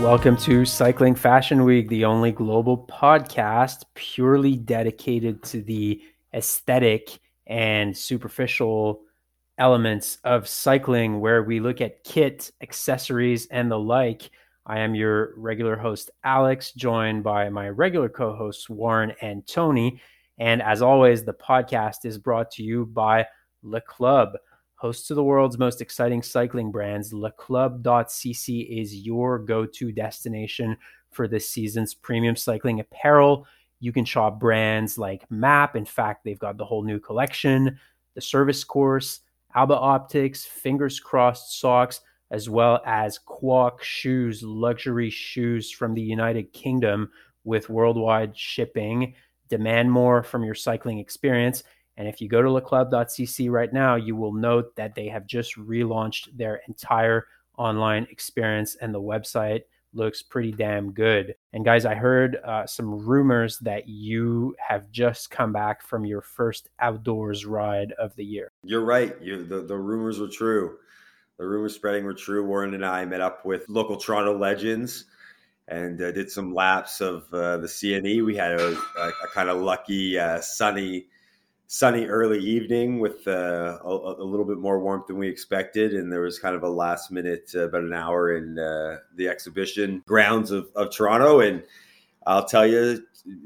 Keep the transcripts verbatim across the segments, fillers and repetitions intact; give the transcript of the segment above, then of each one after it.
Welcome to Cycling Fashion Week, the only global podcast purely dedicated to the aesthetic and superficial elements of cycling, where we look at kit, accessories, and the like. I am your regular host, Alex, joined by my regular co-hosts, Warren and Tony. And as always, the podcast is brought to you by Le Club. Host to the world's most exciting cycling brands, le club dot c c is your go-to destination for this season's premium cycling apparel. You can shop brands like M A P. In fact, they've got the whole new collection, the Service Course, Alba Optics, Fingers Crossed socks, as well as Quack shoes, luxury shoes from the United Kingdom with worldwide shipping. Demand more from your cycling experience. And if you go to le club dot c c right now, you will note that they have just relaunched their entire online experience, and the website looks pretty damn good. And guys, I heard uh, some rumors that you have just come back from your first outdoors ride of the year. You're right. You, the, the rumors were true. The rumors spreading were true. Warren and I met up with local Toronto legends and uh, did some laps of uh, the C N E. We had a, a, a kind of lucky, uh, sunny, sunny early evening with uh, a, a little bit more warmth than we expected. And there was kind of a last minute, uh, about an hour in uh, the exhibition grounds of, of Toronto. And I'll tell you,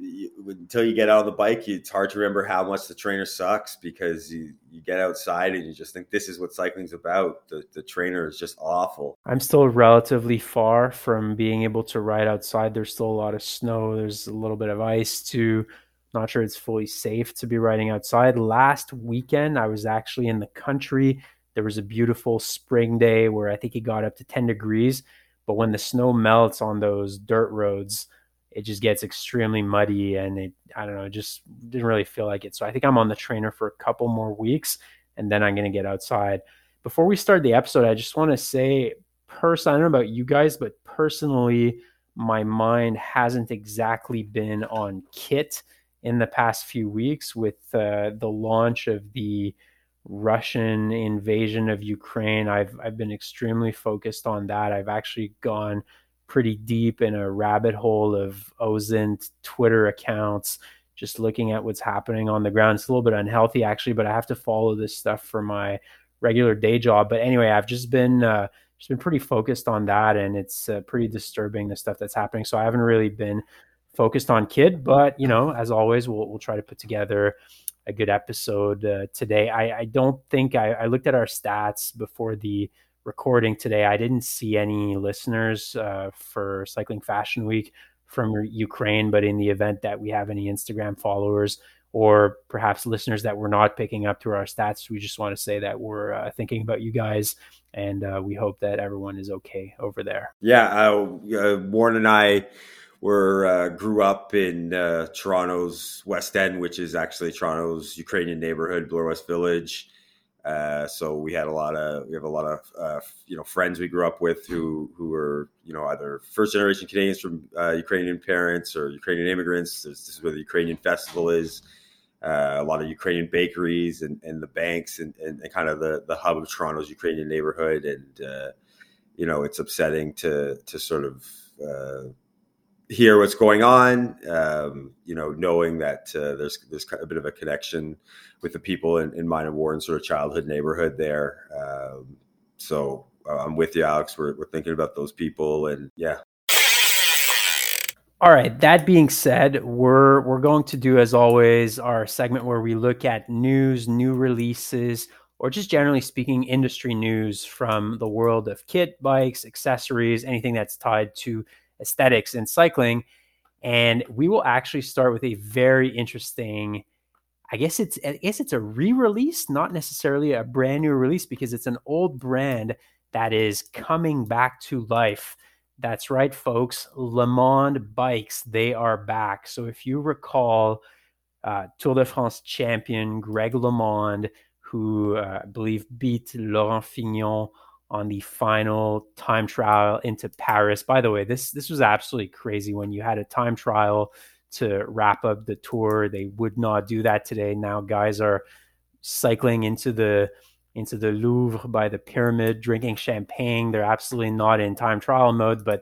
until you get out on the bike, it's hard to remember how much the trainer sucks, because you, you get outside and you just think this is what cycling's about. The, the trainer is just awful. I'm still relatively far from being able to ride outside. There's still a lot of snow. There's a little bit of ice too. Not sure it's fully safe to be riding outside. Last weekend, I was actually in the country. There was a beautiful spring day where I think it got up to ten degrees. But when the snow melts on those dirt roads, it just gets extremely muddy, and it, I don't know, just didn't really feel like it. So I think I'm on the trainer for a couple more weeks, and then I'm going to get outside. Before we start the episode, I just want to say, personally, I don't know about you guys, but personally, my mind hasn't exactly been on kit in the past few weeks with uh, the launch of the Russian invasion of Ukraine. I've I've been extremely focused on that. I've actually gone pretty deep in a rabbit hole of O S I N T Twitter accounts, just looking at what's happening on the ground. It's a little bit unhealthy, actually, but I have to follow this stuff for my regular day job. But anyway, I've just been uh, just been pretty focused on that, and it's uh, pretty disturbing, the stuff that's happening. So I haven't really been focused on kid, but you know, as always, we'll we'll try to put together a good episode uh, today. I, I don't think I, I looked at our stats before the recording today. I didn't see any listeners uh, for Cycling Fashion Week from Ukraine, but in the event that we have any Instagram followers or perhaps listeners that we're not picking up through our stats, we just want to say that we're uh, thinking about you guys, and uh, we hope that everyone is okay over there. Yeah, uh, uh, Warren and I were uh, grew up in uh, Toronto's West End, which is actually Toronto's Ukrainian neighborhood, Bloor West Village. Uh, so we had a lot of we have a lot of uh, you know friends we grew up with who who were you know either first generation Canadians from uh, Ukrainian parents or Ukrainian immigrants. This is where the Ukrainian festival is. Uh, a lot of Ukrainian bakeries and, and the banks and, and, and kind of the, the hub of Toronto's Ukrainian neighborhood. And uh, you know it's upsetting to to sort of uh, hear what's going on, um, you know, knowing that uh, there's there's a bit of a connection with the people in, in mine and Warren's sort of childhood neighborhood there. Um, so uh, I'm with you, Alex. We're, we're thinking about those people, and yeah. All right. That being said, we're we're going to do, as always, our segment where we look at news, new releases, or just generally speaking, industry news from the world of kit, bikes, accessories, anything that's tied to aesthetics in cycling. And we will actually start with a very interesting, I guess it's I guess it's a re-release, not necessarily a brand new release, because it's an old brand that is coming back to life. That's right, folks. Le Monde bikes, they are back. So if you recall, uh, Tour de France champion Greg LeMond, who uh, I believe beat Laurent Fignon on the final time trial into Paris. By the way, this this was absolutely crazy when you had a time trial to wrap up the tour. They would not do that today. Now guys are cycling into the into the Louvre by the pyramid, drinking champagne. They're absolutely not in time trial mode, but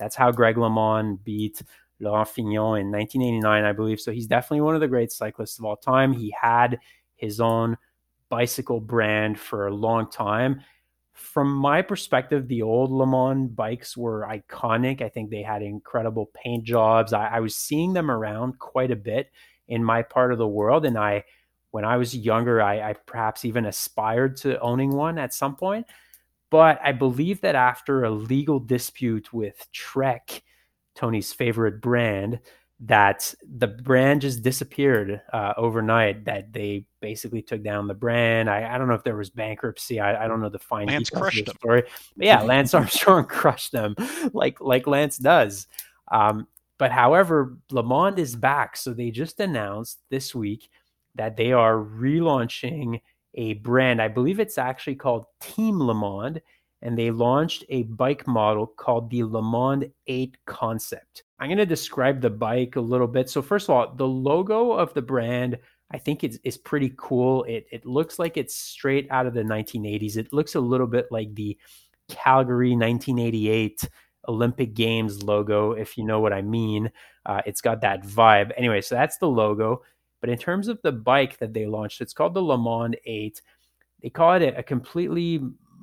That's how Greg LeMond beat Laurent Fignon in nineteen eighty-nine, I believe. So he's definitely one of the great cyclists of all time. He had his own bicycle brand for a long time. From my perspective, the old Le Mans bikes were iconic. I think they had incredible paint jobs. I, I was seeing them around quite a bit in my part of the world. And I, when I was younger, I, I perhaps even aspired to owning one at some point. But I believe that after a legal dispute with Trek, Tony's favorite brand, that the brand just disappeared uh, overnight, that they basically took down the brand. I, I don't know if there was bankruptcy. I, I don't know the fine Lance details of crushed the them. story. But yeah, Lance Armstrong crushed them like, like Lance does. Um, but however, Le Mans is back. So they just announced this week that they are relaunching a brand. I believe it's actually called Team Le Mans, and they launched a bike model called the Le Mans eight Concept. I'm going to describe the bike a little bit. So first of all, the logo of the brand, I think it's, is pretty cool. It, it looks like it's straight out of the nineteen eighties. It looks a little bit like the Calgary nineteen eighty-eight Olympic Games logo, if you know what I mean. Uh, it's got that vibe. Anyway, so that's the logo. But in terms of the bike that they launched, it's called the Le Mans eight. They call it a, a completely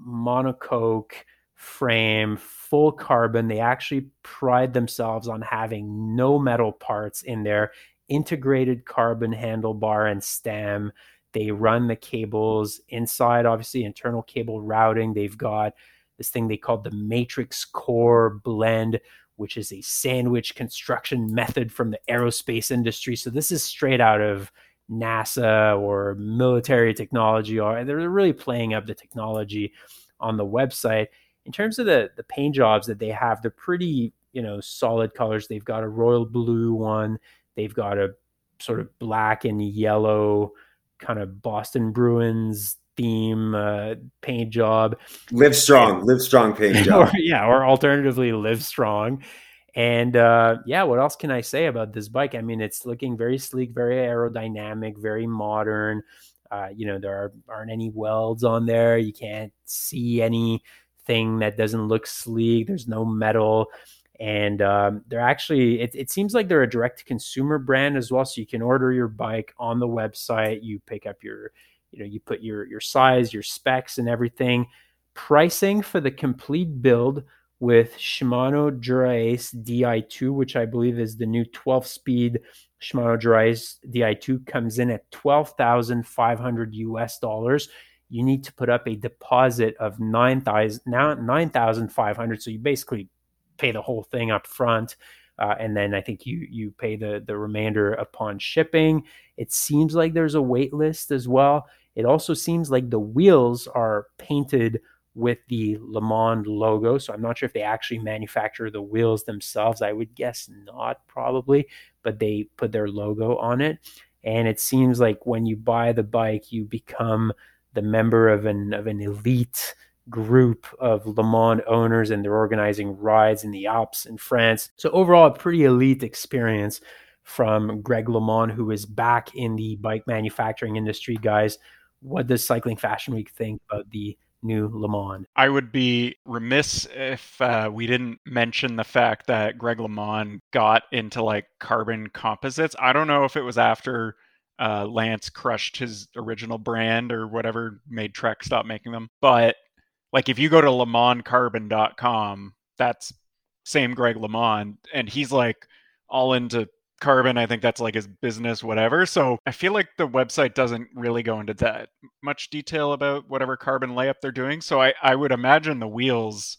monocoque frame, full carbon. They actually pride themselves on having no metal parts in their integrated carbon handlebar and stem. They run the cables inside, obviously internal cable routing. They've got this thing they call the Matrix Core Blend, which is a sandwich construction method from the aerospace industry. So this is straight out of NASA or military technology, or they're really playing up the technology on the website. In terms of the, the paint jobs that they have, they're pretty, you know, solid colors. They've got a royal blue one. They've got a sort of black and yellow kind of Boston Bruins theme uh, paint job. Live strong, and, live strong paint job. Or, yeah, or alternatively, Live Strong. And uh, yeah, what else can I say about this bike? I mean, it's looking very sleek, very aerodynamic, very modern. Uh, you know, there are, aren't any welds on there. You can't see anything that doesn't look sleek. There's no metal. And um, they're actually, it, it seems like they're a direct-to-consumer brand as well. So you can order your bike on the website. You pick up your, you know, you put your, your size, your specs and everything. Pricing for the complete build with Shimano Dura-Ace D I two, which I believe is the new twelve-speed Shimano Dura-Ace D I two, comes in at twelve thousand five hundred U S dollars. You need to put up a deposit of nine thousand five hundred. So you basically pay the whole thing up front. Uh, and then I think you you pay the, the remainder upon shipping. It seems like there's a wait list as well. It also seems like the wheels are painted with the Le Mans logo. So I'm not sure if they actually manufacture the wheels themselves. I would guess not, probably, but they put their logo on it. And it seems like when you buy the bike, you become the member of an of an elite group of Le Mans owners, and they're organizing rides in the Alps in France. So overall, a pretty elite experience from Greg LeMond, who is back in the bike manufacturing industry. Guys, what does Cycling Fashion Week think about the new Le Mans? I would be remiss if uh, we didn't mention the fact that Greg LeMond got into like carbon composites. I don't know if it was after uh, Lance crushed his original brand or whatever made Trek stop making them. But like if you go to le mans carbon dot com, that's same Greg LeMond, and he's like all into carbon. I think that's like his business, whatever. So I feel like the website doesn't really go into that much detail about whatever carbon layup they're doing. So I, I would imagine the wheels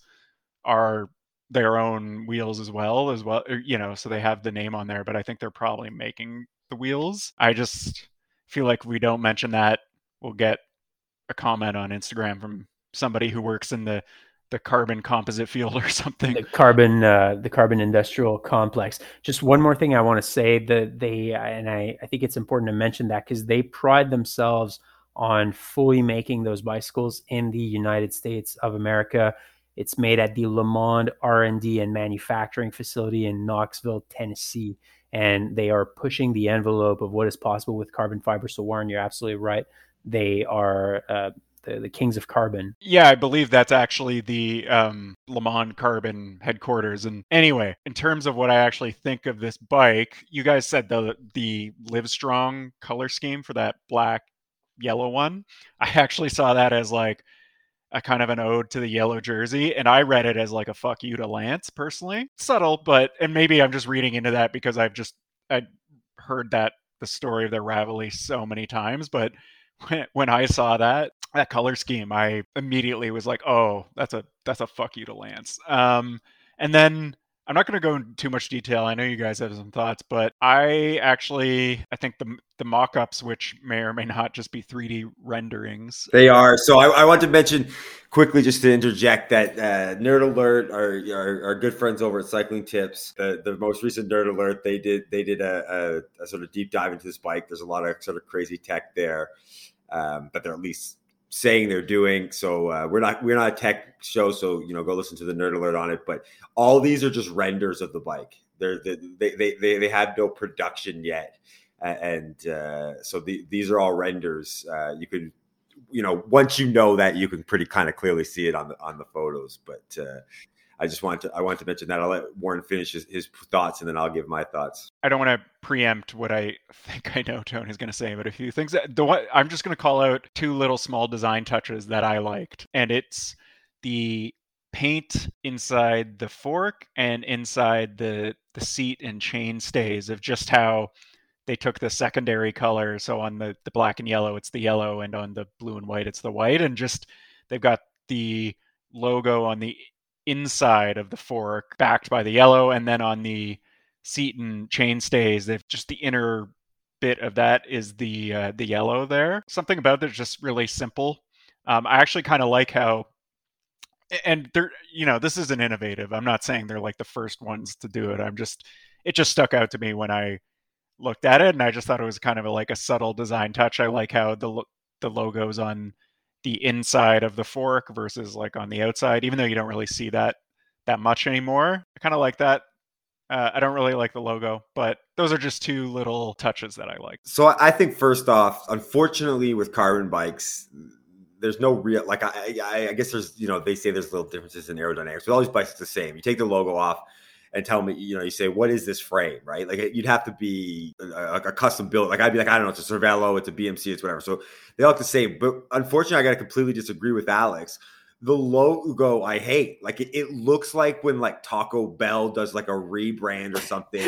are their own wheels as well, as well, you know, so they have the name on there, but I think they're probably making the wheels. I just feel like if we don't mention that, we'll get a comment on Instagram from somebody who works in the the carbon composite field or something. The carbon, uh, the carbon industrial complex. Just one more thing I want to say that they, and I, I think it's important to mention that because they pride themselves on fully making those bicycles in the United States of America. It's made at the Le Mans R and D and manufacturing facility in Knoxville, Tennessee. And they are pushing the envelope of what is possible with carbon fiber. So Warren, you're absolutely right. They are, uh, the, the Kings of Carbon. Yeah, I believe that's actually the um, Le Mans Carbon headquarters. And anyway, in terms of what I actually think of this bike, you guys said the the Livestrong color scheme for that black yellow one. I actually saw that as like a kind of an ode to the yellow jersey, and I read it as like a fuck you to Lance personally. Subtle, but and maybe I'm just reading into that because I've just I heard that the story of the Ravelli so many times, but when, when I saw that that color scheme, I immediately was like, oh, that's a that's a fuck you to Lance. Um, and then I'm not going to go into too much detail. I know you guys have some thoughts, but I actually, I think the the mock-ups, which may or may not just be three D renderings. They are. So I, I want to mention quickly, just to interject, that uh, Nerd Alert, our, our our good friends over at Cycling Tips, the, the most recent Nerd Alert, they did they did a, a, a sort of deep dive into this bike. There's a lot of sort of crazy tech there, um, but they're at least saying they're doing. So uh, we're not we're not a tech show, so you know, go listen to the Nerd Alert on it. But all these are just renders of the bike. They're they they they, they have no production yet, and uh, so the, these are all renders. Uh, you could, you know, once you know that, you can pretty kind of clearly see it on the on the photos. But uh, I just want to I want to mention that. I'll let Warren finish his, his thoughts, and then I'll give my thoughts. I don't want to preempt what I think I know Tony's going to say, but a few things. That, the one, I'm just going to call out two little small design touches that I liked, and it's the paint inside the fork and inside the the seat and chain stays of just how they took the secondary color. So on the, the black and yellow, it's the yellow, and on the blue and white, it's the white. And just they've got the logo on the inside of the fork backed by the yellow, and then on the seat and chain stays, they've just the inner bit of that is the uh, the yellow there. Something about it is just really simple. Um, I actually kind of like how, and they're, you know, this isn't innovative. I'm not saying they're like the first ones to do it. I'm just, it just stuck out to me when I looked at it, and I just thought it was kind of a, like a subtle design touch. I like how the the logo's on the inside of the fork versus like on the outside, even though you don't really see that that much anymore. I kind of like that. Uh, I don't really like the logo, but those are just two little touches that I like. So I think first off, unfortunately with carbon bikes, there's no real, like, I, I, I guess there's, you know, they say there's little differences in aerodynamics. With all these bikes, it's the same. You take the logo off and tell me, you know, you say, what is this frame, right? Like, you'd have to be a, a custom build. Like, I'd be like, I don't know, it's a Cervelo, it's a B M C, it's whatever. So they all look the same. But unfortunately, I got to completely disagree with Alex. The logo I hate. Like, it, it looks like when like Taco Bell does like a rebrand or something,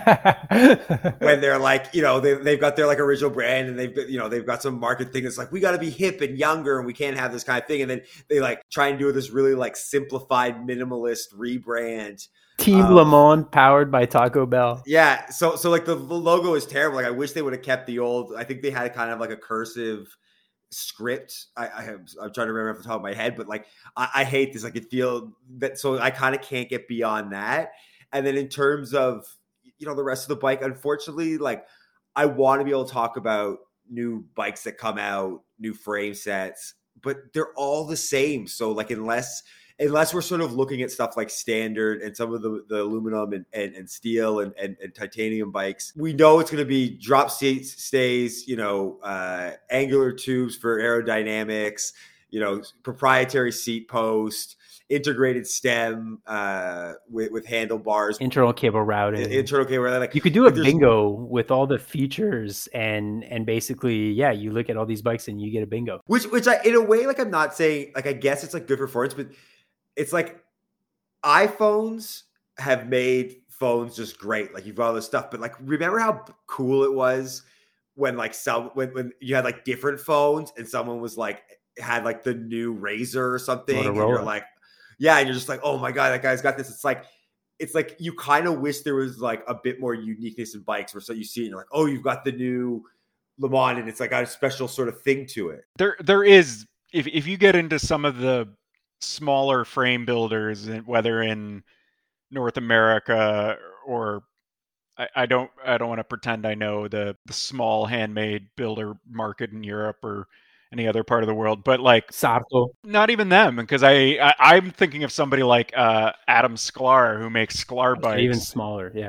when they're like, you know, they, they've got their like original brand, and they've got, you know, they've got some market thing that's like, we got to be hip and younger, and we can't have this kind of thing. And then they like try and do this really like simplified minimalist rebrand. Team um, Le Mans powered by Taco Bell. Yeah. So, so like the, the logo is terrible. Like, I wish they would have kept the old, I think they had kind of like a cursive script. I, I have, I'm trying to remember off the top of my head, but like, I, I hate this. Like, it feel that, so I kind of can't get beyond that. And then in terms of, you know, the rest of the bike, unfortunately, like, I want to be able to talk about new bikes that come out, new frame sets, but they're all the same. So like, unless, unless we're sort of looking at stuff like standard and some of the, the aluminum and, and, and steel and, and, and titanium bikes, we know it's going to be drop seats, stays, you know, uh, angular tubes for aerodynamics, you know, proprietary seat post, integrated stem uh, with, with handlebars, internal cable routing, internal cable routing. Like, you could do a like bingo with all the features, and and basically, yeah, you look at all these bikes and you get a bingo. Which, which I, in a way, like, I'm not saying, like, I guess it's like good performance, but it's like iPhones have made phones just great. Like, you've got all this stuff, but like, remember how cool it was when like some when, when you had like different phones and someone was like had like the new Razor or something, Motorola. And you're like, yeah, and you're just like, oh my god, that guy's got this. It's like, it's like you kind of wish there was like a bit more uniqueness in bikes, where so you see it and you're like, oh, you've got the new Le Mans, and it's like got a special sort of thing to it. There, there is. If if you get into some of the smaller frame builders, whether in North America or I, I don't I don't want to pretend I know the, the small handmade builder market in Europe or any other part of the world, but like Sarto. Not even them, because I, I I'm thinking of somebody like uh, Adam Sklar, who makes Sklar bikes. Even smaller, yeah.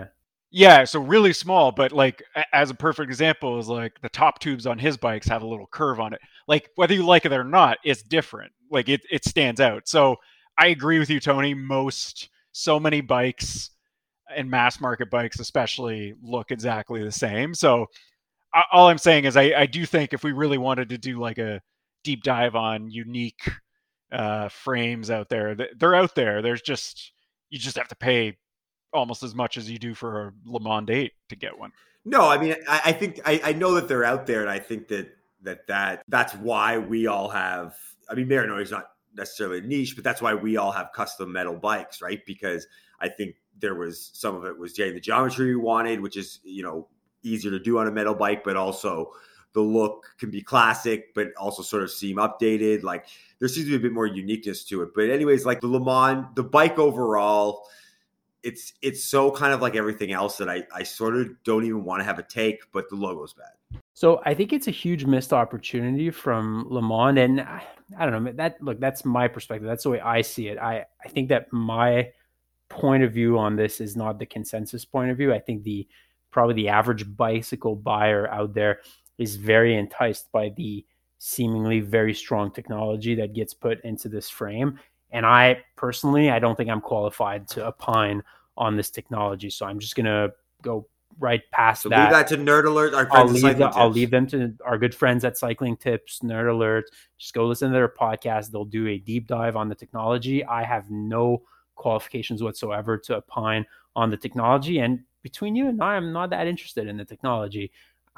Yeah, so really small, but like as a perfect example is like the top tubes on his bikes have a little curve on it. Like whether you like it or not, it's different. Like it it stands out. So I agree with you, Tony. Most so many bikes and mass market bikes especially look exactly the same. So all I'm saying is I, I do think if we really wanted to do like a deep dive on unique uh, frames out there, they're out there. There's just you just have to pay almost as much as you do for a Le Mans eight to get one. No, I mean, I, I think I, I know that they're out there, and I think that that that that's why we all have. I mean, Marinoni is not necessarily a niche, but that's why we all have custom metal bikes, right? Because I think there was some of it was getting the geometry we wanted, which is, you know, easier to do on a metal bike, but also the look can be classic, but also sort of seem updated. Like there seems to be a bit more uniqueness to it. But anyways, like the Le Mans, the bike overall, it's it's so kind of like everything else that I, I sort of don't even want to have a take, but the logo's bad. So I think it's a huge missed opportunity from Le Mans. And I, I don't know, that look, that's my perspective. That's the way I see it. I, I think that my point of view on this is not the consensus point of view. I think the probably the average bicycle buyer out there is very enticed by the seemingly very strong technology that gets put into this frame. And I personally, I don't think I'm qualified to opine on this technology. So I'm just going to go right past so that. Leave that to Nerd Alert. Our I'll friends leave, the, I'll leave them to our good friends at Cycling Tips, Nerd Alert. Just go listen to their podcast. They'll do a deep dive on the technology. I have no qualifications whatsoever to opine on the technology. And between you and I, I'm not that interested in the technology.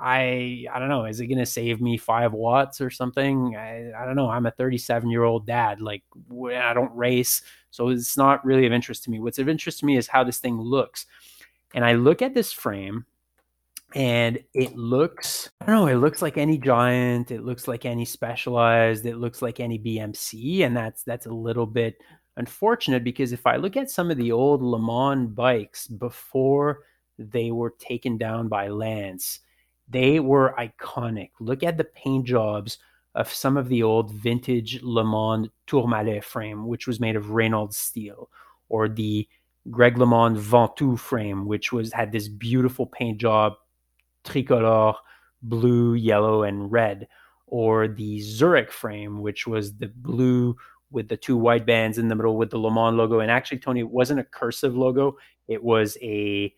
I I don't know. Is it going to save me five watts or something? I, I don't know. I'm a thirty-seven year old dad. Like I don't race, so it's not really of interest to me. What's of interest to me is how this thing looks. And I look at this frame, and it looks, I don't know, it looks like any Giant. It looks like any Specialized. It looks like any B M C, and that's that's a little bit unfortunate because if I look at some of the old Le Mans bikes before they were taken down by Lance, they were iconic. Look at the paint jobs of some of the old vintage Le Mans Tourmalet frame, which was made of Reynolds steel, or the Greg LeMond Ventoux frame, which was had this beautiful paint job, tricolor, blue, yellow, and red, or the Zurich frame, which was the blue with the two white bands in the middle with the Le Mans logo. And actually, Tony, it wasn't a cursive logo. It was a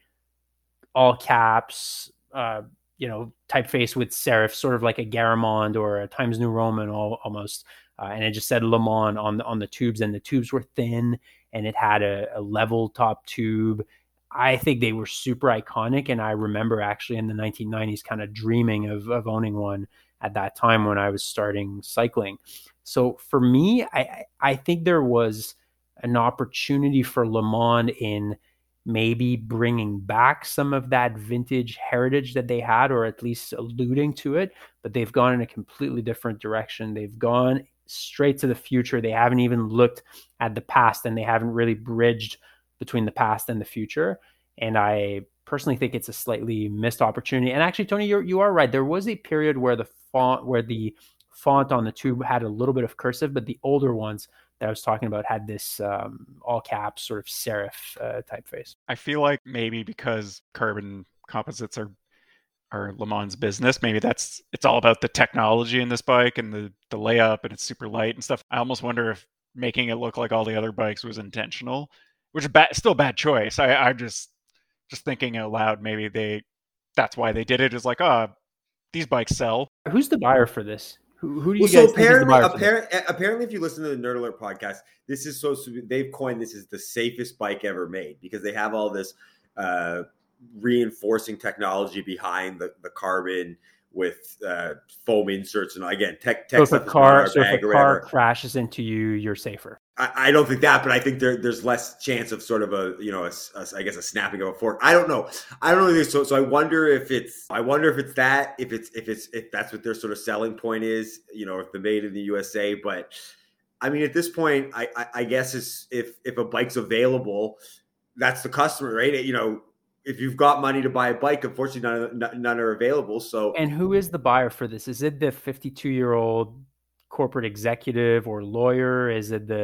all caps, uh, you know, typeface with serif, sort of like a Garamond or a Times New Roman all, almost. Uh, and it just said Le Mans on the, on the tubes, and the tubes were thin, and it had a, a level top tube. I think they were super iconic, and I remember actually in the nineteen nineties kind of dreaming of, of owning one at that time when I was starting cycling. So for me, I, I think there was an opportunity for Le Mans in maybe bringing back some of that vintage heritage that they had, or at least alluding to it, but they've gone in a completely different direction. They've gone straight to the future. They haven't even looked at the past, and they haven't really bridged between the past and the future. And I personally think it's a slightly missed opportunity. And actually, Tony, you're, you are right. There was a period where the font, where the font on the tube had a little bit of cursive, but the older ones that I was talking about had this um, all caps sort of serif uh, typeface. I feel like maybe because carbon composites are are Le Mans business, maybe that's it's all about the technology in this bike and the the layup, and it's super light and stuff. I almost wonder if making it look like all the other bikes was intentional, which is bad, still a bad choice. I I just just thinking out loud, maybe they that's why they did it. Is like, oh, these bikes sell. Who's the buyer for this? Who, who do you well, guys so think is the buyer for apparently, apparently, if you listen to the Nerd Alert podcast, this is so they've coined this as the safest bike ever made because they have all this uh, reinforcing technology behind the, the carbon with uh, foam inserts and again tech. tech so if a car, so if a car crashes into you, you're safer. I, I don't think that, but I think there, there's less chance of sort of a you know a, a, I guess a snapping of a fork. I don't know. I don't know. So so I wonder if it's I wonder if it's that if it's if it's if that's what their sort of selling point is. You know, if they're made in the U S A. But I mean, at this point, I I, I guess it's if if a bike's available, that's the customer, right? You know. If you've got money to buy a bike, unfortunately, none, none are available. So, and who is the buyer for this? Is it the fifty-two-year-old corporate executive or lawyer? Is it the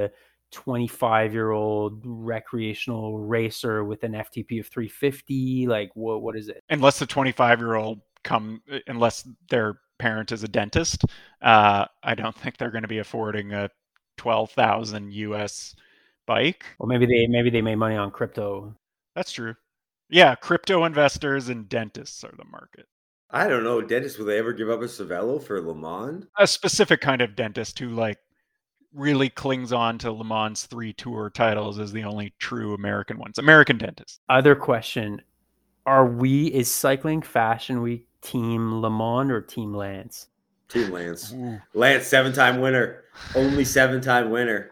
twenty-five year old recreational racer with an F T P of three fifty? Like, what what is it? Unless the twenty-five year old come, unless their parent is a dentist, uh, I don't think they're going to be affording a twelve thousand U S bike. Well, maybe they maybe they made money on crypto. That's true. Yeah, crypto investors and dentists are the market. I don't know. Dentists, will they ever give up a Cervelo for Le Mans? A specific kind of dentist who like really clings on to Le Mans three tour titles as the only true American ones. American dentists. Other question. Are we, is Cycling Fashion Week Team Le Mans or Team Lance? Team Lance. Ooh. Lance, seven-time winner. Only seven-time winner.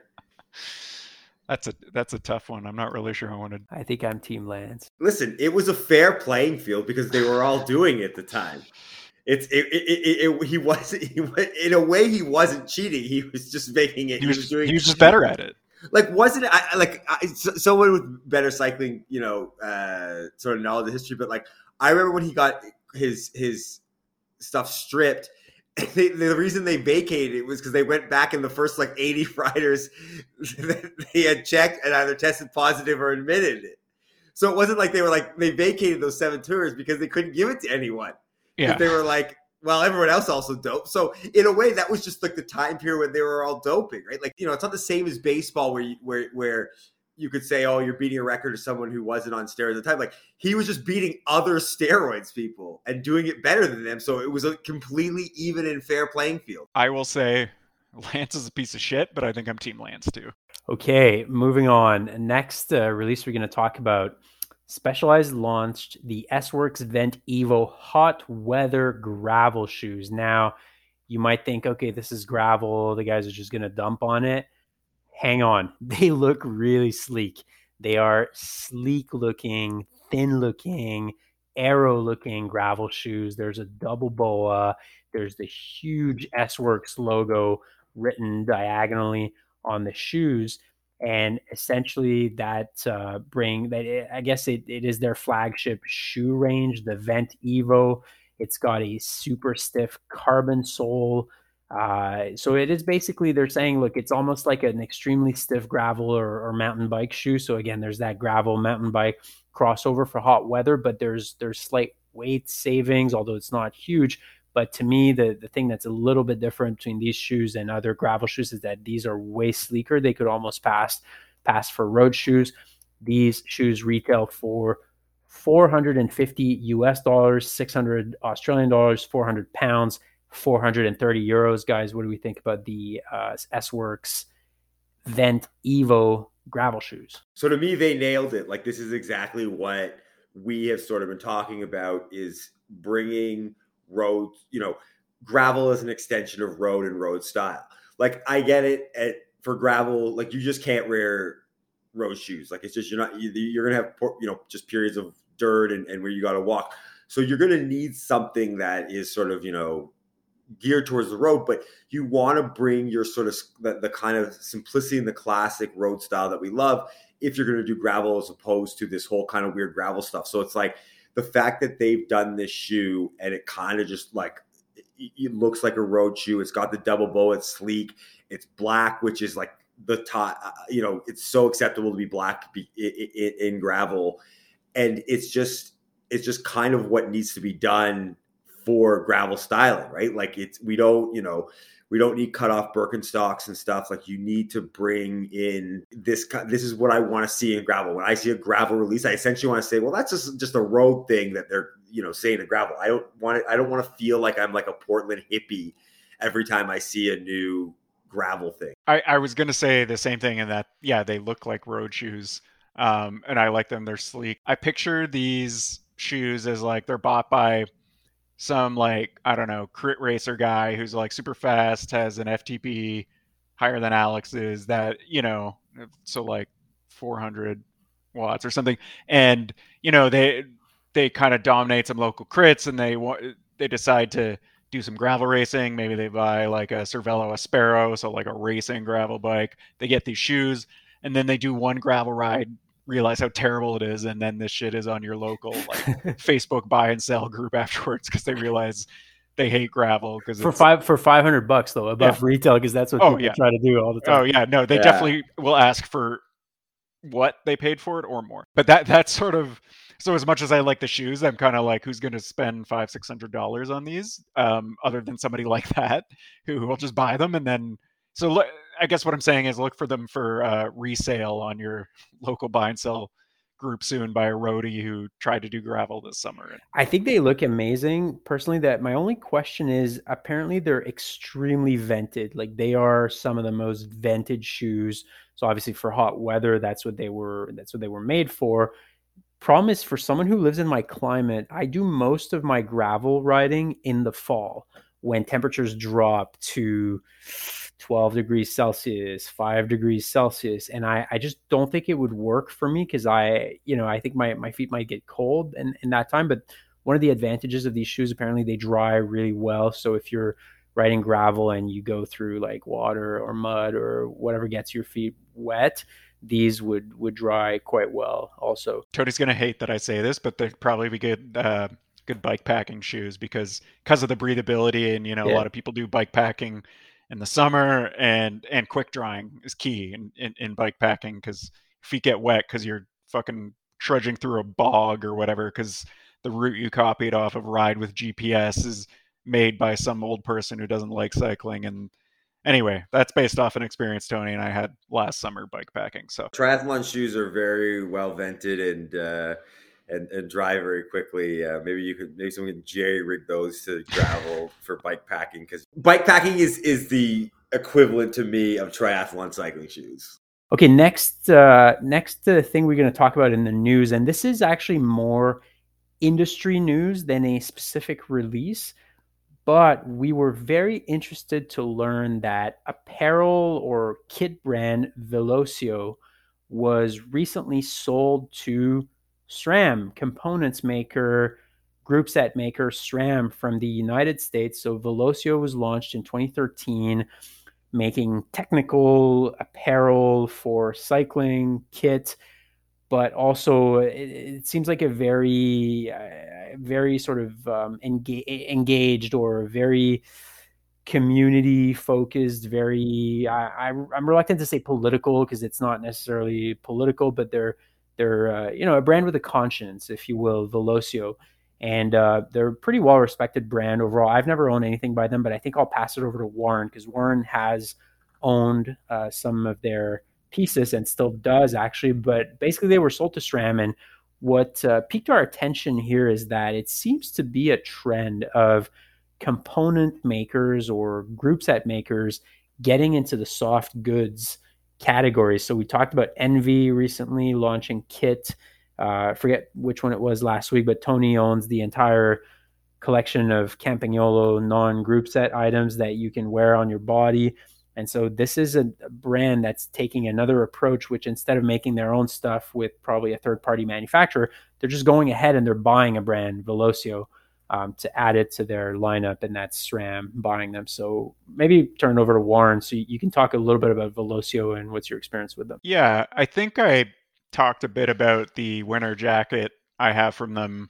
That's a that's a tough one. I'm not really sure I wanted. I think I'm Team Lance. Listen, it was a fair playing field because they were all doing it at the time. It's it, it, it, it he wasn't he, in a way he wasn't cheating. He was just making it. He was, he was doing. He was just better at it. Like wasn't it? I, like I, someone with better cycling, you know, uh, sort of knowledge of history. But like I remember when he got his his stuff stripped. They, the reason they vacated it was because they went back in the first like eighty riders that they had checked and either tested positive or admitted it. So it wasn't like they were like they vacated those seven tours because they couldn't give it to anyone. Yeah, they were like, well, everyone else also doped. So in a way, that was just like the time period when they were all doping, right? Like you know, it's not the same as baseball where you, where where you could say, oh, you're beating a record of someone who wasn't on steroids at the time. Like he was just beating other steroids people and doing it better than them. So it was a completely even and fair playing field. I will say Lance is a piece of shit, but I think I'm Team Lance too. Okay, moving on. Next uh, release we're going to talk about. Specialized launched the S-Works Vent Evo hot weather gravel shoes. Now, you might think, okay, this is gravel. The guys are just going to dump on it. Hang on. They look really sleek. They are sleek looking, thin looking, aero looking gravel shoes. There's a double boa. There's the huge S-Works logo written diagonally on the shoes. And essentially that uh, bring that, it, I guess it, it is their flagship shoe range, the Vent Evo. It's got a super stiff carbon sole. Uh, so it is basically, they're saying, look, it's almost like an extremely stiff gravel or, or mountain bike shoe. So again, there's that gravel mountain bike crossover for hot weather, but there's there's slight weight savings, although it's not huge. But to me, the, the thing that's a little bit different between these shoes and other gravel shoes is that these are way sleeker. They could almost pass pass for road shoes. These shoes retail for four hundred fifty U S dollars, six hundred Australian dollars, four hundred pounds, four hundred thirty euros. Guys, what do we think about the uh, S-Works Vent Evo gravel shoes? So to me, they nailed it. Like this is exactly what we have sort of been talking about, is bringing road, you know, gravel is an extension of road and road style. Like I get it at, for gravel, like you just can't wear road shoes. Like it's just, you're not, you're going to have, you know, just periods of dirt and, and where you got to walk. So you're going to need something that is sort of, you know, geared towards the road, but you want to bring your sort of the, the kind of simplicity and the classic road style that we love if you're going to do gravel, as opposed to this whole kind of weird gravel stuff. So it's like the fact that they've done this shoe and it kind of just like, it, it looks like a road shoe. It's got the double bow. It's sleek. It's black, which is like the top, uh, you know, it's so acceptable to be black be, in, in gravel. And it's just, it's just kind of what needs to be done for gravel styling, right? Like it's, we don't, you know, we don't need cut off Birkenstocks and stuff. Like you need to bring in this, this is what I want to see in gravel. When I see a gravel release, I essentially want to say, well, that's just, just a road thing that they're, you know, saying to gravel. I don't want it. I don't want to feel like I'm like a Portland hippie every time I see a new gravel thing. I, I was going to say the same thing in that, yeah, they look like road shoes. Um, and I like them. They're sleek. I picture these shoes as like, they're bought by some like, I don't know, crit racer guy who's like super fast, has an F T P higher than Alex's, that, you know, so like four hundred watts or something. And, you know, they, they kind of dominate some local crits and they want, they decide to do some gravel racing. Maybe they buy like a Cervelo Aspero, so like a racing gravel bike. They get these shoes and then they do one gravel ride, realize how terrible it is, and then this shit is on your local like Facebook buy and sell group afterwards because they realize they hate gravel because for it's five for five hundred bucks though above yeah. retail, because that's what Oh people yeah. try to do all the time. Oh yeah, no, they Yeah. definitely will ask for what they paid for it or more. But that that's sort of so as much as I like the shoes, I'm kind of like, who's going to spend five six hundred dollars on these? Um, other than somebody like that who will just buy them and then. So look, I guess what I'm saying is look for them for uh, resale on your local buy and sell group soon by a roadie who tried to do gravel this summer. I think they look amazing. Personally, that my only question is apparently they're extremely vented. Like they are some of the most vented shoes. So obviously for hot weather, that's what they were that's what they were made for. Problem is, for someone who lives in my climate, I do most of my gravel riding in the fall when temperatures drop to twelve degrees Celsius, five degrees Celsius. And I, I just don't think it would work for me because I, you know, I think my, my feet might get cold in, in that time. But one of the advantages of these shoes, apparently they dry really well. So if you're riding gravel and you go through like water or mud or whatever gets your feet wet, these would would dry quite well also. Tony's going to hate that I say this, but they'd probably be good uh, good bike packing shoes because because of the breathability, and you know, yeah. a lot of people do bike packing in the summer, and and quick drying is key in, in, in bike packing because feet get wet because you're fucking trudging through a bog or whatever because the route you copied off of Ride with G P S is made by some old person who doesn't like cycling. And anyway, that's based off an experience Tony and I had last summer bike packing. So triathlon shoes are very well vented and uh, and, and dry very quickly. Uh, maybe you could maybe someone could jerry rig those to gravel for bike packing because bike packing is is the equivalent to me of triathlon cycling shoes. Okay, next uh, next uh, thing we're going to talk about in the news, and this is actually more industry news than a specific release. But we were very interested to learn that apparel or kit brand Velocio was recently sold to SRAM, components maker, group set maker SRAM from the United States. So Velocio was launched in twenty thirteen, making technical apparel for cycling, kit, but also it, it seems like a very, uh, very sort of um, engage, engaged or very community focused, very, I, I, I'm reluctant to say political because it's not necessarily political, but they're, they're uh, you know, a brand with a conscience, if you will, Velocio. And uh, they're a pretty well-respected brand overall. I've never owned anything by them, but I think I'll pass it over to Warren because Warren has owned uh, some of their pieces and still does actually, but basically they were sold to SRAM. And what uh, piqued our attention here is that it seems to be a trend of component makers or group set makers getting into the soft goods categories. So we talked about Envy recently launching kit. Uh, I forget which one it was last week, but Tony owns the entire collection of Campagnolo non-group set items that you can wear on your body. And so this is a brand that's taking another approach, which instead of making their own stuff with probably a third-party manufacturer, they're just going ahead and they're buying a brand, Velocio, um, to add it to their lineup, and that's SRAM buying them. So maybe turn it over to Warren so you can talk a little bit about Velocio and what's your experience with them. Yeah, I think I talked a bit about the winter jacket I have from them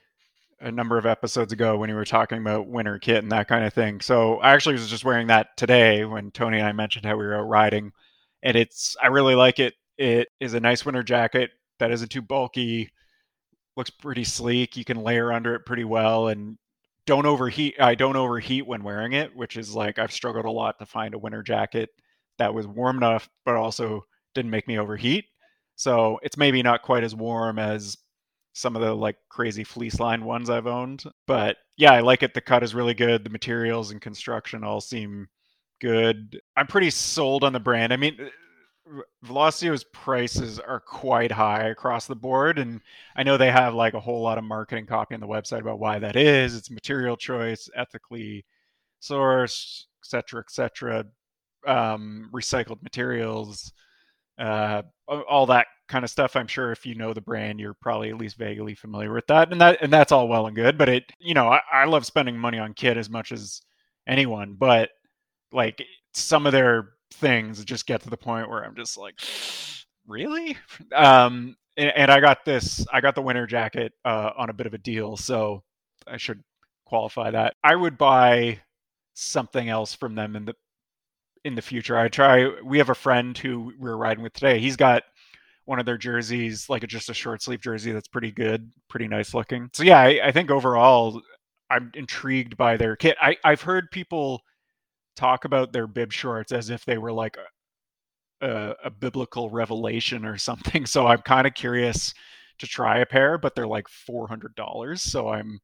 a number of episodes ago when we were talking about winter kit and that kind of thing. So I actually was just wearing that today when Tony and I mentioned how we were out riding, and it's, I really like it. It is a nice winter jacket that isn't too bulky, looks pretty sleek. You can layer under it pretty well and don't overheat. I don't overheat when wearing it, which is like, I've struggled a lot to find a winter jacket that was warm enough, but also didn't make me overheat. So it's maybe not quite as warm as some of the like crazy fleece line ones I've owned, but yeah, I like it. The cut is really good. The materials and construction all seem good. I'm pretty sold on the brand. I mean, Velocio's prices are quite high across the board, and I know they have like a whole lot of marketing copy on the website about why that is. It's material choice, ethically sourced, et cetera, et cetera, um, recycled materials, uh, all that kind of stuff. I'm sure if you know the brand, you're probably at least vaguely familiar with that, and that and that's all well and good. But it, you know, I, I love spending money on kit as much as anyone, but like some of their things just get to the point where I'm just like, really? Um, and, and I got this, I got the winter jacket uh, on a bit of a deal, so I should qualify that. I would buy something else from them in the in the future. I try. We have a friend who we were riding with today. He's got one of their jerseys, like a, just a short sleeve jersey that's pretty good, pretty nice looking. So yeah, I, I think overall, I'm intrigued by their kit. I, I've heard people talk about their bib shorts as if they were like a, a, a biblical revelation or something. So I'm kind of curious to try a pair, but they're like four hundred dollars. So I'm,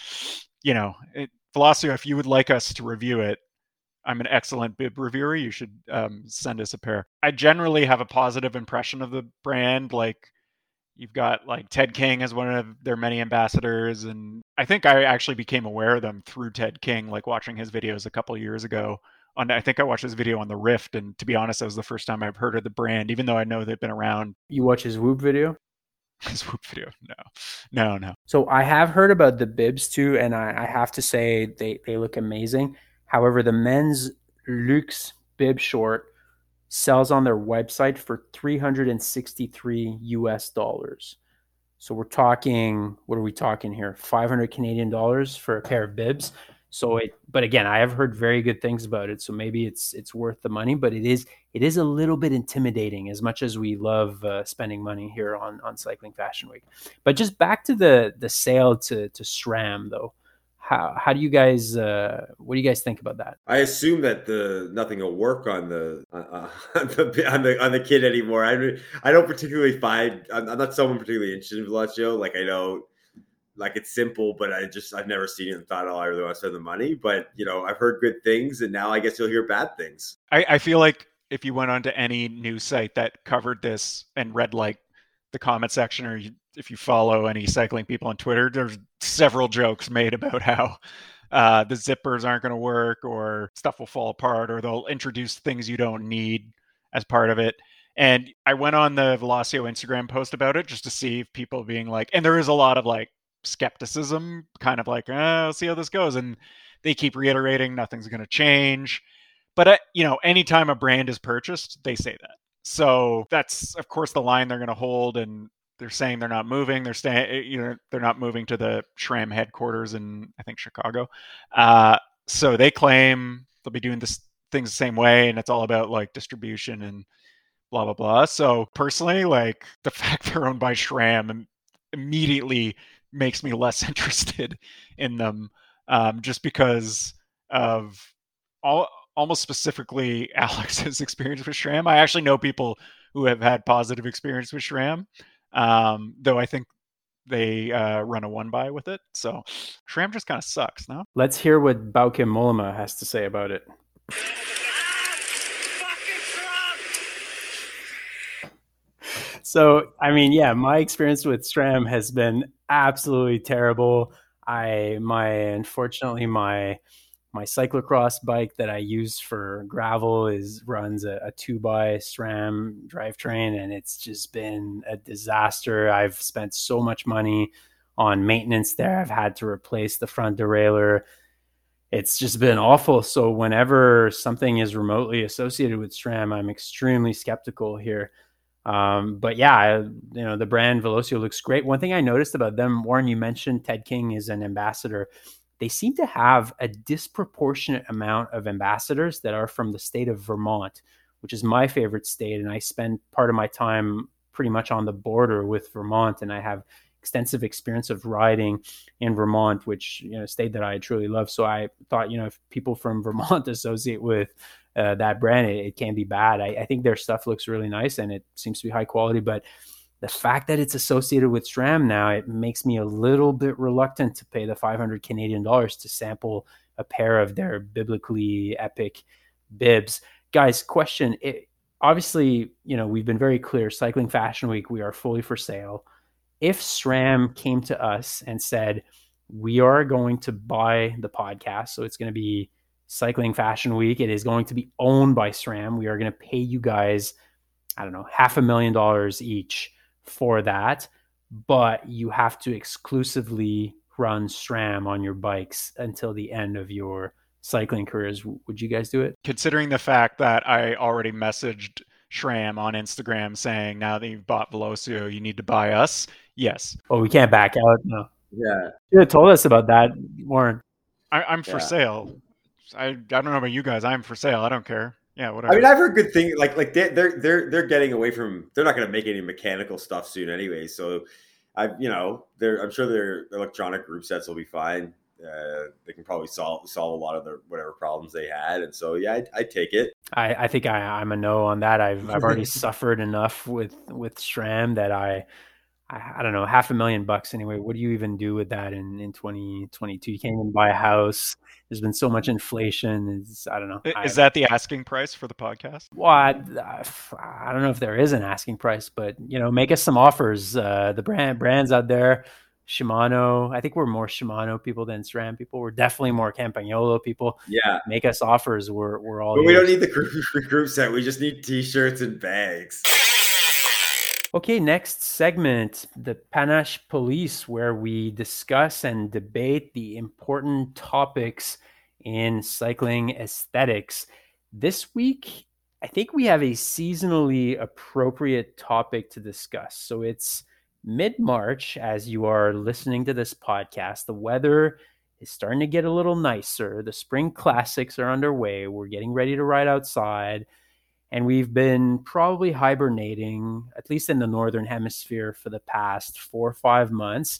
you know, it, Velocio, if you would like us to review it, I'm an excellent bib reviewer. You should um, send us a pair. I generally have a positive impression of the brand. Like, you've got like Ted King as one of their many ambassadors. And I think I actually became aware of them through Ted King, like watching his videos a couple of years ago. On, I think I watched his video on the Rift. And to be honest, that was the first time I've heard of the brand, even though I know they've been around. You watch his Whoop video? His Whoop video? No, no, no. So I have heard about the bibs too. And I, I have to say they, they look amazing. However, the men's Luxe bib short sells on their website for three hundred sixty-three U S dollars. So we're talking, what are we talking here? five hundred Canadian dollars for a pair of bibs. So it, but again, I have heard very good things about it. So maybe it's it's worth the money, but it is it is a little bit intimidating as much as we love uh, spending money here on on Cycling Fashion Week. But just back to the the sale to to SRAM though. How how do you guys uh, what do you guys think about that? I assume that the nothing will work on the uh, on the on the on the kid anymore. I I don't particularly find I'm, I'm not someone particularly interested in Velocio. Like I know, like it's simple, but I just I've never seen it and thought, oh, I really want to spend the money. But you know, I've heard good things, and now I guess you'll hear bad things. I, I feel like if you went onto any news site that covered this and read like the comment section, or you, if you follow any cycling people on Twitter, there's several jokes made about how uh, the zippers aren't going to work, or stuff will fall apart, or they'll introduce things you don't need as part of it. And I went on the Velocio Instagram post about it just to see if people being like, and there is a lot of like skepticism, kind of like, oh, I'll see how this goes. And they keep reiterating nothing's going to change. But, uh, you know, anytime a brand is purchased, they say that. So that's, of course, the line they're going to hold. And they're saying they're not moving. They're staying, you know, they're not moving to the SRAM headquarters in, I think, Chicago. Uh, so they claim they'll be doing this things the same way. And it's all about like distribution and blah, blah, blah. So personally, like the fact they're owned by SRAM immediately makes me less interested in them, um, just because of all, almost specifically Alex's experience with SRAM. I actually know people who have had positive experience with SRAM, um, though I think they uh, run a one by with it. So SRAM just kind of sucks, no? Let's hear what Bauke Mollema has to say about it. So, I mean, yeah, my experience with SRAM has been absolutely terrible. I, my, unfortunately, my, my cyclocross bike that I use for gravel is runs a, a two by SRAM drivetrain, and it's just been a disaster. I've spent so much money on maintenance there. I've had to replace the front derailleur. It's just been awful. So whenever something is remotely associated with SRAM, I'm extremely skeptical here. Um, but yeah, I, you know, the brand Velocio looks great. One thing I noticed about them, Warren, you mentioned Ted King is an ambassador. They seem to have a disproportionate amount of ambassadors that are from the state of Vermont, which is my favorite state. And I spend part of my time pretty much on the border with Vermont, and I have extensive experience of riding in Vermont, which, you know, a state that I truly love. So I thought, you know, if people from Vermont associate with uh, that brand, it, it can be bad. I, I think their stuff looks really nice and it seems to be high quality, but the fact that it's associated with SRAM now, it makes me a little bit reluctant to pay the five hundred Canadian dollars to sample a pair of their biblically epic bibs. Guys, question, it, obviously, you know, we've been very clear, Cycling Fashion Week, we are fully for sale. If SRAM came to us and said, we are going to buy the podcast, so it's going to be Cycling Fashion Week, it is going to be owned by SRAM, we are going to pay you guys, I don't know, half a million dollars each for that, but you have to exclusively run SRAM on your bikes until the end of your cycling careers. Would you guys do it? Considering the fact that I already messaged SRAM on Instagram saying, now that you've bought Velocio, you need to buy us. Yes. Oh, we can't back out. No. Yeah. You should have told us about that, Warren. I, I'm for Yeah. sale. I, I don't know about you guys. I'm for sale. I don't care. Yeah, whatever. I mean, I've heard good things. Like, like they're they're they're they're getting away from. They're not going to make any mechanical stuff soon, anyway. So, I you know, they're I'm sure their electronic group sets will be fine. Uh, they can probably solve solve a lot of the whatever problems they had, and so yeah, I'd, I'd take it. I, I think I, I'm a no on that. I've I've already suffered enough with with SRAM that I. I, I don't know, half a million bucks anyway. What do you even do with that in, in twenty twenty-two? You can't even buy a house. There's been so much inflation. It's, I don't know. Is I, that the asking price for the podcast? Well, I, I don't know if there is an asking price, but, you know, make us some offers. Uh, the brand brands out there, Shimano. I think we're more Shimano people than SRAM people. We're definitely more Campagnolo people. Yeah. Make us offers. We're, we're all But we yours. don't need the group, group set. We just need T-shirts and bags. Okay, next segment, the Panache Police, where we discuss and debate the important topics in cycling aesthetics. This week, I think we have a seasonally appropriate topic to discuss. So it's mid-March as you are listening to this podcast. The weather is starting to get a little nicer. The spring classics are underway. We're getting ready to ride outside. And we've been probably hibernating, at least in the Northern Hemisphere, for the past four or five months.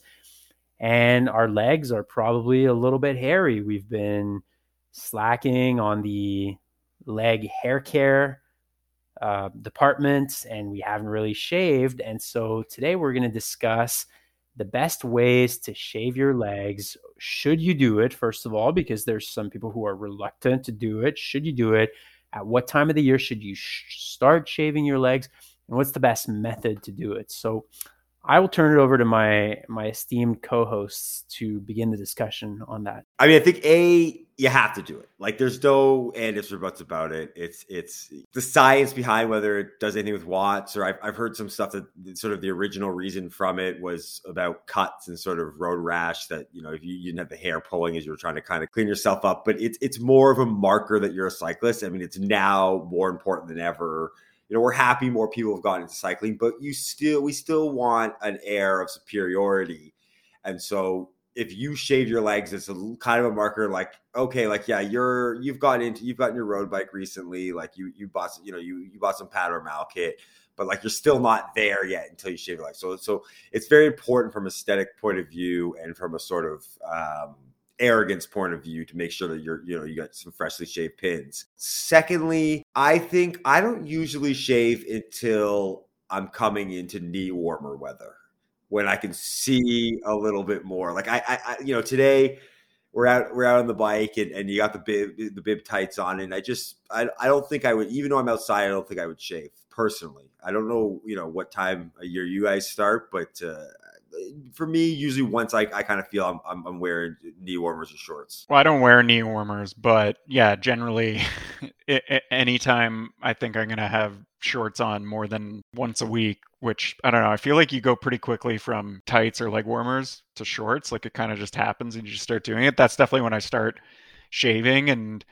And our legs are probably a little bit hairy. We've been slacking on the leg hair care uh, department, and we haven't really shaved. And so today we're going to discuss the best ways to shave your legs. Should you do it, first of all, because there's some people who are reluctant to do it. Should you do it? At what time of the year should you sh- start shaving your legs? And what's the best method to do it? So I will turn it over to my my esteemed co-hosts to begin the discussion on that. I mean, I think A, you have to do it. Like, there's no and ifs or buts about it. It's it's the science behind whether it does anything with watts, or I've, I've heard some stuff that sort of the original reason from it was about cuts and sort of road rash, that, you know, if you, you didn't have the hair pulling as you were trying to kind of clean yourself up. But it's it's more of a marker that you're a cyclist. I mean, it's now more important than ever. You know, we're happy more people have gotten into cycling, but you still, we still want an air of superiority. And so if you shave your legs, it's a kind of a marker like, okay, like, yeah, you're, you've gotten into, you've gotten your road bike recently. Like you, you bought, you know, you, you bought some pad or mal kit, but like, you're still not there yet until you shave your legs. So, so it's very important from an aesthetic point of view and from a sort of, um, arrogance point of view to make sure that you're, you know, you got some freshly shaved pins. Secondly, I think I don't usually shave until I'm coming into knee warmer weather, when I can see a little bit more. Like I, I, you know, today we're out, we're out on the bike and, and you got the bib, the bib tights on. And I just, I, I don't think I would, even though I'm outside, I don't think I would shave personally. I don't know, you know, what time of year you guys start, but, uh, for me, usually once I, I kind of feel I'm, I'm I'm wearing knee warmers or shorts. Well, I don't wear knee warmers, but yeah, generally, it, it, anytime I think I'm going to have shorts on more than once a week, which I don't know, I feel like you go pretty quickly from tights or leg warmers to shorts. Like it kind of just happens and you just start doing it. That's definitely when I start shaving. And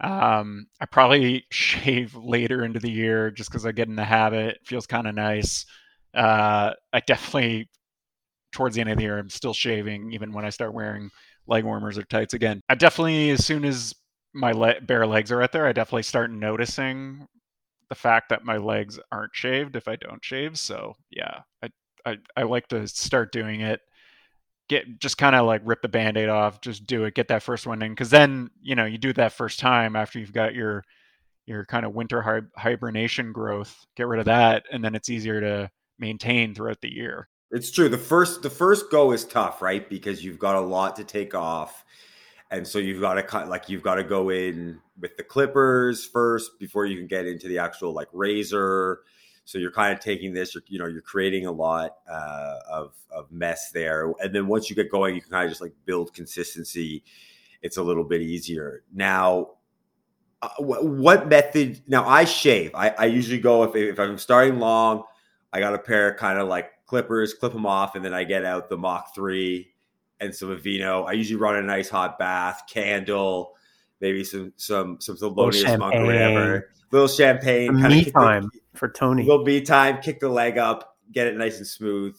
um, I probably shave later into the year just because I get in the habit. It feels kind of nice. Uh, I definitely... towards the end of the year, I'm still shaving, even when I start wearing leg warmers or tights again. I definitely, as soon as my le- bare legs are out there, I definitely start noticing the fact that my legs aren't shaved if I don't shave. So yeah, I I, I like to start doing it. Get just kind of like rip the Band-Aid off, just do it, get that first one in, because then, you know, you do that first time after you've got your your kind of winter hi- hibernation growth, get rid of that, and then it's easier to maintain throughout the year. It's true. The first the first go is tough, right? Because you've got a lot to take off. And so you've got to cut, like you've got to go in with the clippers first before you can get into the actual like razor. So you're kind of taking this, you're, you know, you're creating a lot uh, of, of mess there. And then once you get going, you can kind of just like build consistency. It's a little bit easier. Now, uh, what method? Now I shave. I, I usually go, if, if I'm starting long, I got a pair of kind of like clippers, clip them off, and then I get out the Mach three and some Aveeno. I usually run a nice hot bath, candle, maybe some some some Thelonious Monk or whatever. Little champagne. Me time the, for Tony. Little me time, kick the leg up, get it nice and smooth,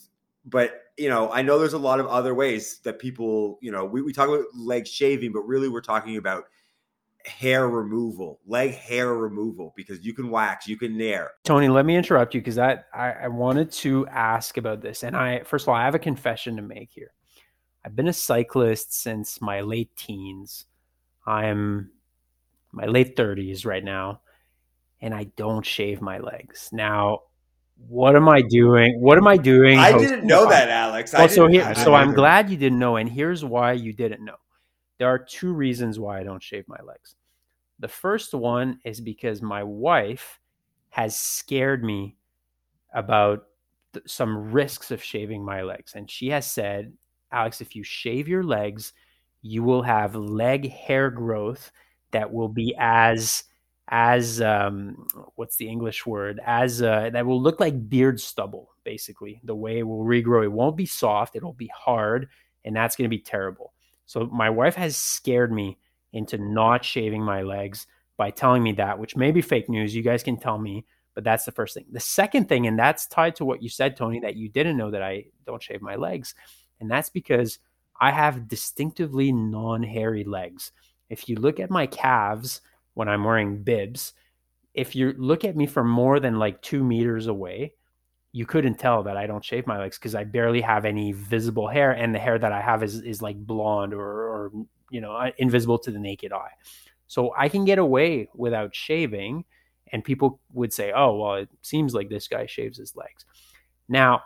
but you know, I know there's a lot of other ways that people, you know, we, we talk about leg shaving, but really we're talking about hair removal, leg hair removal, because you can wax, you can nair. Tony, let me interrupt you because that I, I wanted to ask about this. And I, first of all, I have a confession to make here. I've been a cyclist since my late teens. I'm my late thirties right now, and I don't shave my legs. Now, what am I doing? What am I doing? I didn't know that, Alex. Well, I so didn't, here, I so I'm either. glad you didn't know, and here's why you didn't know. There are two reasons why I don't shave my legs. The first one is because my wife has scared me about th- some risks of shaving my legs, and she has said, Alex, if you shave your legs, you will have leg hair growth that will be as as um, what's the English word? As uh, that will look like beard stubble, basically. The way it will regrow, it won't be soft, it'll be hard, and that's going to be terrible. So my wife has scared me into not shaving my legs by telling me that, which may be fake news. You guys can tell me, but that's the first thing. The second thing, and that's tied to what you said, Tony, that you didn't know that I don't shave my legs, and that's because I have distinctively non-hairy legs. If you look at my calves when I'm wearing bibs, if you look at me from more than like two meters away, you couldn't tell that I don't shave my legs because I barely have any visible hair, and the hair that I have is is like blonde or, or you know, invisible to the naked eye. So I can get away without shaving, and people would say, "Oh, well, it seems like this guy shaves his legs." Now,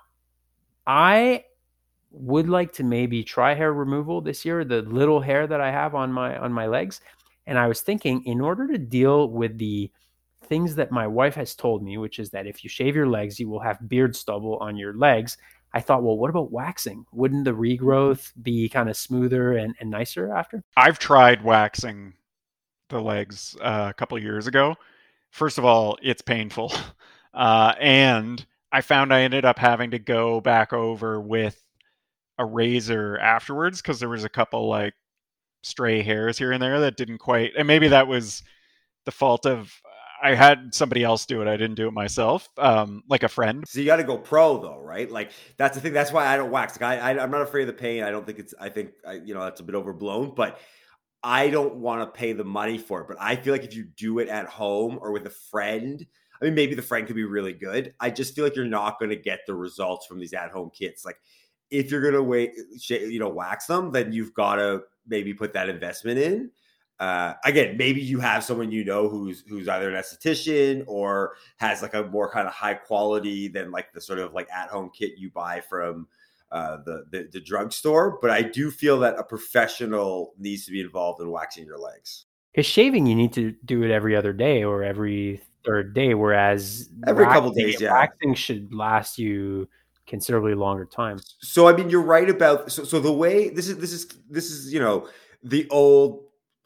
I would like to maybe try hair removal this year, the little hair that I have on my on my legs. And I was thinking, in order to deal with the things that my wife has told me, which is that if you shave your legs, you will have beard stubble on your legs, I thought, well, what about waxing? Wouldn't the regrowth be kind of smoother and, and nicer after? I've tried waxing the legs uh, a couple of years ago. First of all, it's painful. Uh, and I found I ended up having to go back over with a razor afterwards because there was a couple like stray hairs here and there that didn't quite, and maybe that was the fault of I had somebody else do it. I didn't do it myself, um, like a friend. So you got to go pro though, right? Like that's the thing. That's why I don't wax. Like, I, I, I'm not afraid of the pain. I don't think it's, I think, I, you know, that's a bit overblown, but I don't want to pay the money for it. But I feel like if you do it at home or with a friend, I mean, maybe the friend could be really good. I just feel like you're not going to get the results from these at-home kits. Like if you're going to wait, you know, wax them, then you've got to maybe put that investment in. Uh, again, maybe you have someone you know who's who's either an esthetician or has like a more kind of high quality than like the sort of like at-home kit you buy from uh, the, the the drugstore. But I do feel that a professional needs to be involved in waxing your legs. Because shaving, you need to do it every other day or every third day, whereas Every waxing, couple days, yeah. waxing should last you considerably longer time. So I mean, you're right about so so the way this is this is this is you know the old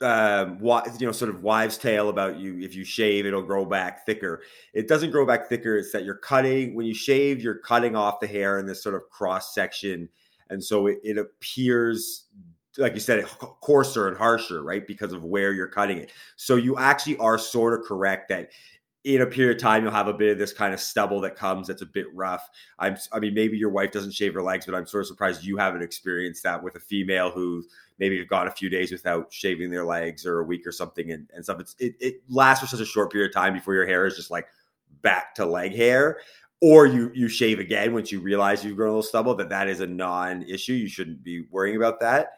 um you know sort of wives' tale about you if you shave it'll grow back thicker. It doesn't grow back thicker. It's that you're cutting when you shave, you're cutting off the hair in this sort of cross section, and so it, it appears, like you said, coarser and harsher, right? Because of where you're cutting it. So you actually are sort of correct that in a period of time, you'll have a bit of this kind of stubble that comes that's a bit rough. I'm, I mean, maybe your wife doesn't shave her legs, but I'm sort of surprised you haven't experienced that with a female who maybe have gone a few days without shaving their legs or a week or something and, and stuff. It's, it, it lasts for such a short period of time before your hair is just like back to leg hair. Or you you shave again once you realize you've grown a little stubble, that that is a non-issue. You shouldn't be worrying about that.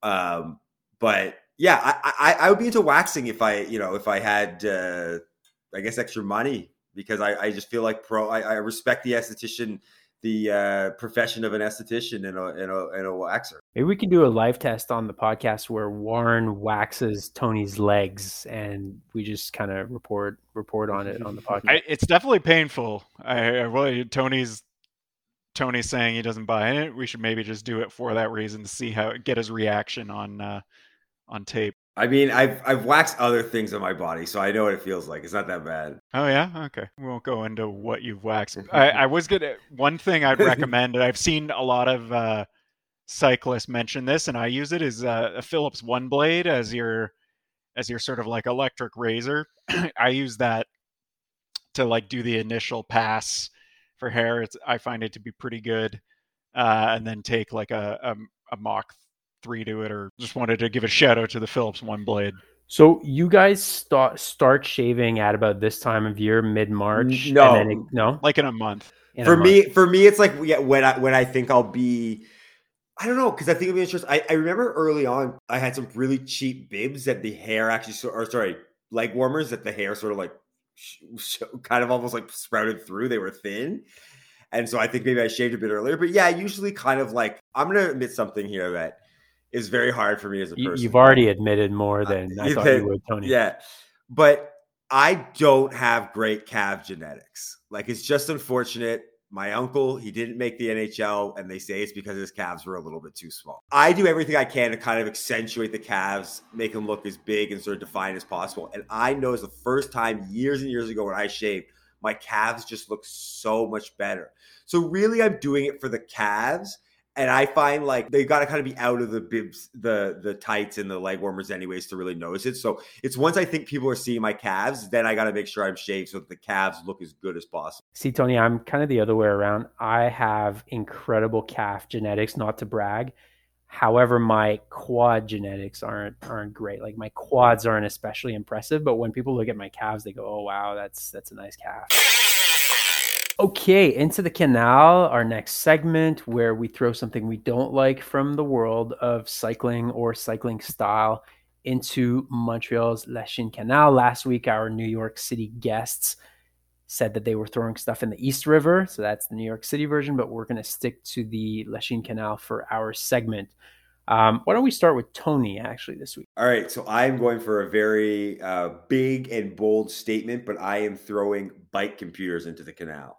Um, but yeah, I, I, I would be into waxing if I, you know, if I had, uh, I guess, extra money, because I, I just feel like pro. I, I respect the esthetician, the uh, profession of an esthetician and a, and a and a waxer. Maybe we can do a live test on the podcast where Warren waxes Tony's legs, and we just kind of report report on it on the podcast. I, it's definitely painful. I, I really, Tony's Tony's saying he doesn't buy it. We should maybe just do it for that reason, to see how get his reaction on uh, on tape. I mean, I've I've waxed other things on my body, so I know what it feels like. It's not that bad. Oh yeah, okay. We won't go into what you've waxed. I, I was gonna. One thing I'd recommend, and I've seen a lot of uh, cyclists mention this, and I use it, is uh, a Philips One Blade as your as your sort of like electric razor. I use that to like do the initial pass for hair. It's I find it to be pretty good. uh, and then take like a, a, a Mach three to it, or just wanted to give a shout out to the Philips One Blade. So you guys start start shaving at about this time of year, mid March. No, and then it, no, like in a month. In for a me, month. for me, it's like yeah, when I when I think I'll be. I don't know, because I think it'll be interesting. I, I remember early on, I had some really cheap bibs that the hair actually, or sorry, leg warmers that the hair sort of like, kind of almost like sprouted through. They were thin. And so I think maybe I shaved a bit earlier. But yeah, usually kind of like, I'm going to admit something here that is very hard for me as a person. You've already admitted more than uh, I thought you would, Tony. Yeah. But I don't have great calf genetics. Like, it's just unfortunate. My uncle, he didn't make the N H L, and they say it's because his calves were a little bit too small. I do everything I can to kind of accentuate the calves, make them look as big and sort of defined as possible. And I noticed the first time years and years ago when I shaved, my calves just look so much better. So really, I'm doing it for the calves. And I find like they got to kind of be out of the bibs, the the tights and the leg warmers anyways to really notice it. So it's once I think people are seeing my calves, then I got to make sure I'm shaved so that the calves look as good as possible. See, Tony, I'm kind of the other way around. I have incredible calf genetics, not to brag. However, my quad genetics aren't aren't great. Like my quads aren't especially impressive, but when people look at my calves, they go, "Oh wow, that's that's a nice calf." Okay, into the canal, our next segment where we throw something we don't like from the world of cycling or cycling style into Montreal's Lachine Canal. Last week, our New York City guests said that they were throwing stuff in the East River. So that's the New York City version, but we're going to stick to the Lachine Canal for our segment. Um, why don't we start with Tony, actually, this week? All right, so I'm going for a very uh, big and bold statement, but I am throwing bike computers into the canal.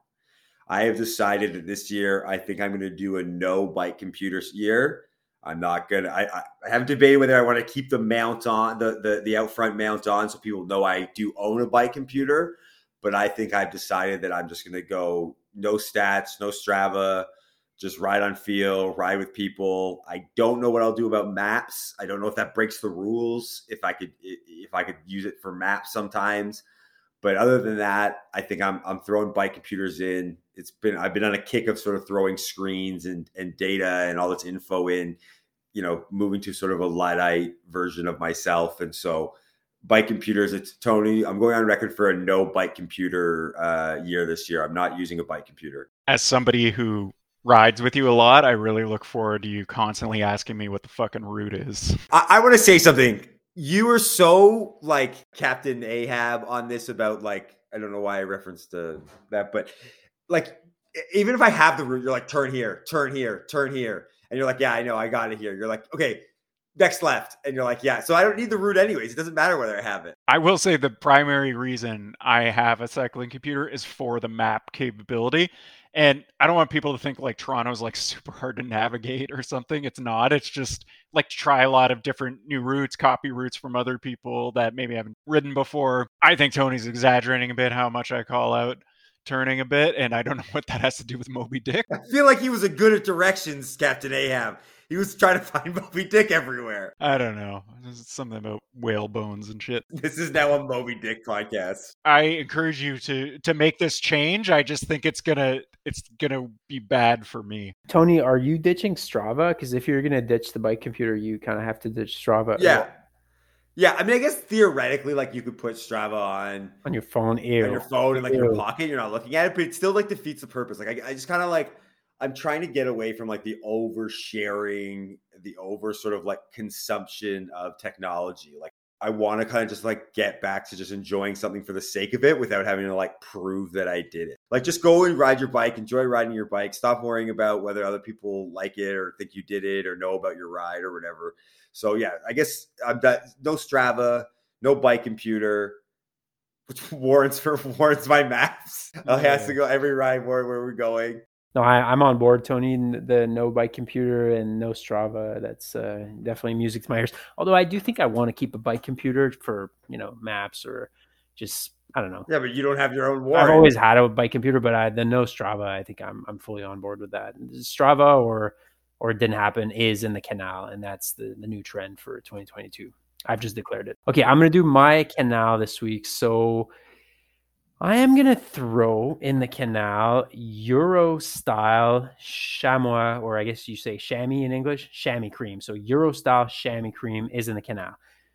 I have decided that this year, I think I'm going to do a no bike computers year. I'm not going to, I, I haven't debated whether I want to keep the mount on, the, the, the out front mount on so people know I do own a bike computer. But I think I've decided that I'm just going to go no stats, no Strava, just ride on feel, ride with people. I don't know what I'll do about maps. I don't know if that breaks the rules, if I could, if I could use it for maps sometimes. But other than that, I think I'm I'm throwing bike computers in. It's been I've been on a kick of sort of throwing screens and, and data and all this info in, you know, moving to sort of a Luddite version of myself. And so bike computers, it's Tony, I'm going on record for a no bike computer uh, year this year. I'm not using a bike computer. As somebody who rides with you a lot, I really look forward to you constantly asking me what the fucking route is. I, I want to say something. You were so like Captain Ahab on this about like, I don't know why I referenced uh, that, but like, even if I have the route, you're like, turn here, turn here, turn here. And you're like, yeah, I know, I got it here. You're like, okay, next left. And you're like, yeah, so I don't need the route anyways. It doesn't matter whether I have it. I will say the primary reason I have a cycling computer is for the map capability. And I don't want people to think like Toronto's like super hard to navigate or something. It's not. It's just like to try a lot of different new routes, copy routes from other people that maybe haven't ridden before. I think Tony's exaggerating a bit how much I call out turning a bit, and I don't know what that has to do with Moby Dick. I feel like he was a good at directions, Captain Ahab. He was trying to find Moby Dick everywhere. I don't know. There's something about whale bones and shit. This is now a Moby Dick podcast. I encourage you to to make this change. I just think it's gonna it's gonna be bad for me. Tony, are you ditching Strava? Because if you're gonna ditch the bike computer, you kind of have to ditch Strava. Yeah. Yeah, I mean, I guess theoretically, like you could put Strava on on your phone, ew. on your phone in like ew. your pocket. You're not looking at it, but it still like defeats the purpose. Like I, I just kind of like I'm trying to get away from like the oversharing, the over sort of like consumption of technology. Like I want to kind of just like get back to just enjoying something for the sake of it without having to like prove that I did it. Like just go and ride your bike, enjoy riding your bike. Stop worrying about whether other people like it or think you did it or know about your ride or whatever. So yeah, I guess I'm that no Strava, no bike computer, which warrants for warrants my maps. Yeah. I has to go every ride where where we're going. No, I, I'm on board, Tony. The no bike computer and no Strava. That's uh, definitely music to my ears. Although I do think I want to keep a bike computer for, you know, maps or just, I don't know. Yeah, but you don't have your own warrant. I've always had a bike computer, but I, the no Strava, I think I'm I'm fully on board with that. Strava or or it didn't happen is in the canal, and that's the, the new trend for twenty twenty-two. I've just declared it. Okay, I'm going to do my canal this week. So I am going to throw in the canal Euro style chamois, or I guess you say chamois in English, chamois cream. So Euro style chamois cream is in the canal.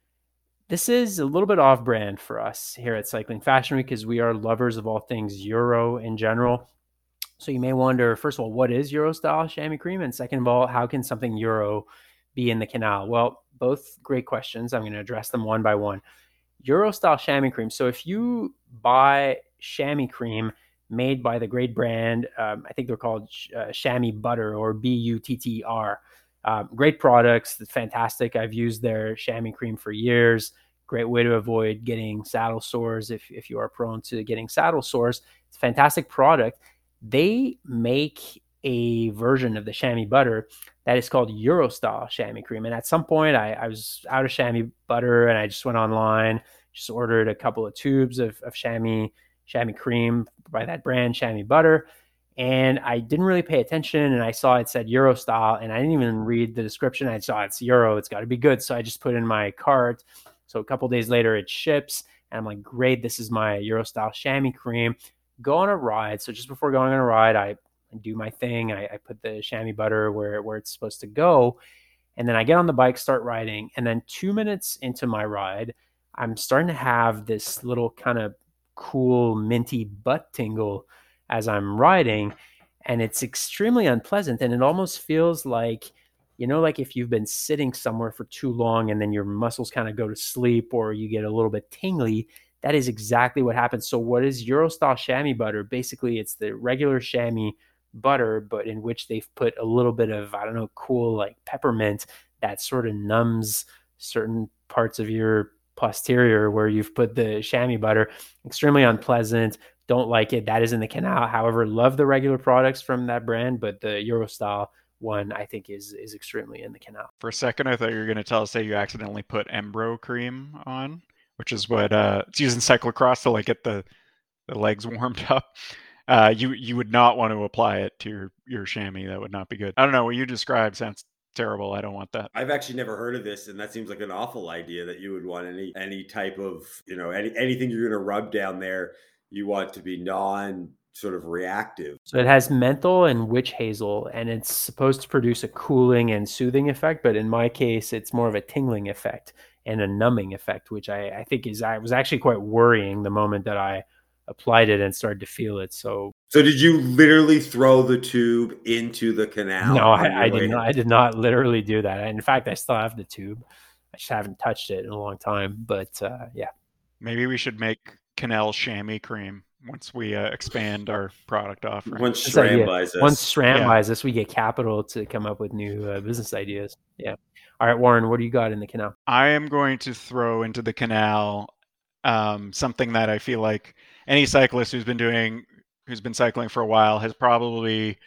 This is a little bit off brand for us here at Cycling Fashion Week because we are lovers of all things Euro in general. So you may wonder, first of all, what is Euro style chamois cream? And second of all, how can something Euro be in the canal? Well, both great questions. I'm going to address them one by one. Euro style chamois cream. So if you buy chamois cream made by the great brand, um, I think they're called uh, Chamois Butter or B U T T R. Um, great products, fantastic. I've used their chamois cream for years. Great way to avoid getting saddle sores if, if you are prone to getting saddle sores. It's a fantastic product. They make a version of the chamois butter that is called Euro style chamois cream. And at some point I, I was out of chamois butter and I just went online, just ordered a couple of tubes of, of chamois, chamois cream by that brand, chamois butter. And I didn't really pay attention and I saw it said Euro style and I didn't even read the description. I saw it's Euro, it's got to be good. So I just put in my cart. So a couple days later it ships and I'm like, great, this is my Euro style chamois cream. Go on a ride. So just before going on a ride, I do my thing. I, I put the chamois butter where, where it's supposed to go. And then I get on the bike, start riding. And then two minutes into my ride, I'm starting to have this little kind of cool minty butt tingle as I'm riding. And it's extremely unpleasant. And it almost feels like, you know, like if you've been sitting somewhere for too long and then your muscles kind of go to sleep or you get a little bit tingly. That is exactly what happens. So what is Euro style chamois butter? Basically, it's the regular chamois butter, but in which they've put a little bit of, I don't know, cool like peppermint that sort of numbs certain parts of your posterior where you've put the chamois butter. Extremely unpleasant. Don't like it. That is in the canal. However, love the regular products from that brand, but the Euro style one I think is is extremely in the canal. For a second, I thought you were going to tell us that you accidentally put Embro cream on, which is what uh, it's used in cyclocross to like get the, the legs warmed up. Uh, you you would not want to apply it to your, your chamois. That would not be good. I don't know. What you described sounds terrible. I don't want that. I've actually never heard of this, and that seems like an awful idea that you would want any any type of, you know, any anything you're going to rub down there, you want to be non sort of reactive. So it has menthol and witch hazel, and it's supposed to produce a cooling and soothing effect. But in my case, it's more of a tingling effect and a numbing effect, which I, I think is I was actually quite worrying the moment that I applied it and started to feel it. So, so did you literally throw the tube into the canal? No, I, I did not. I did not literally do that. In fact, I still have the tube. I just haven't touched it in a long time. But uh, yeah, maybe we should make Canal chamois cream once we uh, expand our product offering. Once SRAM buys us, once SRAM yeah. buys us, we get capital to come up with new uh, business ideas. Yeah. All right, Warren, what do you got in the canal? I am going to throw into the canal um, something that I feel like any cyclist who's been doing, who's been cycling for a while has probably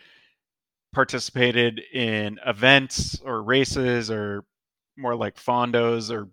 participated in events or races or more like fondos or,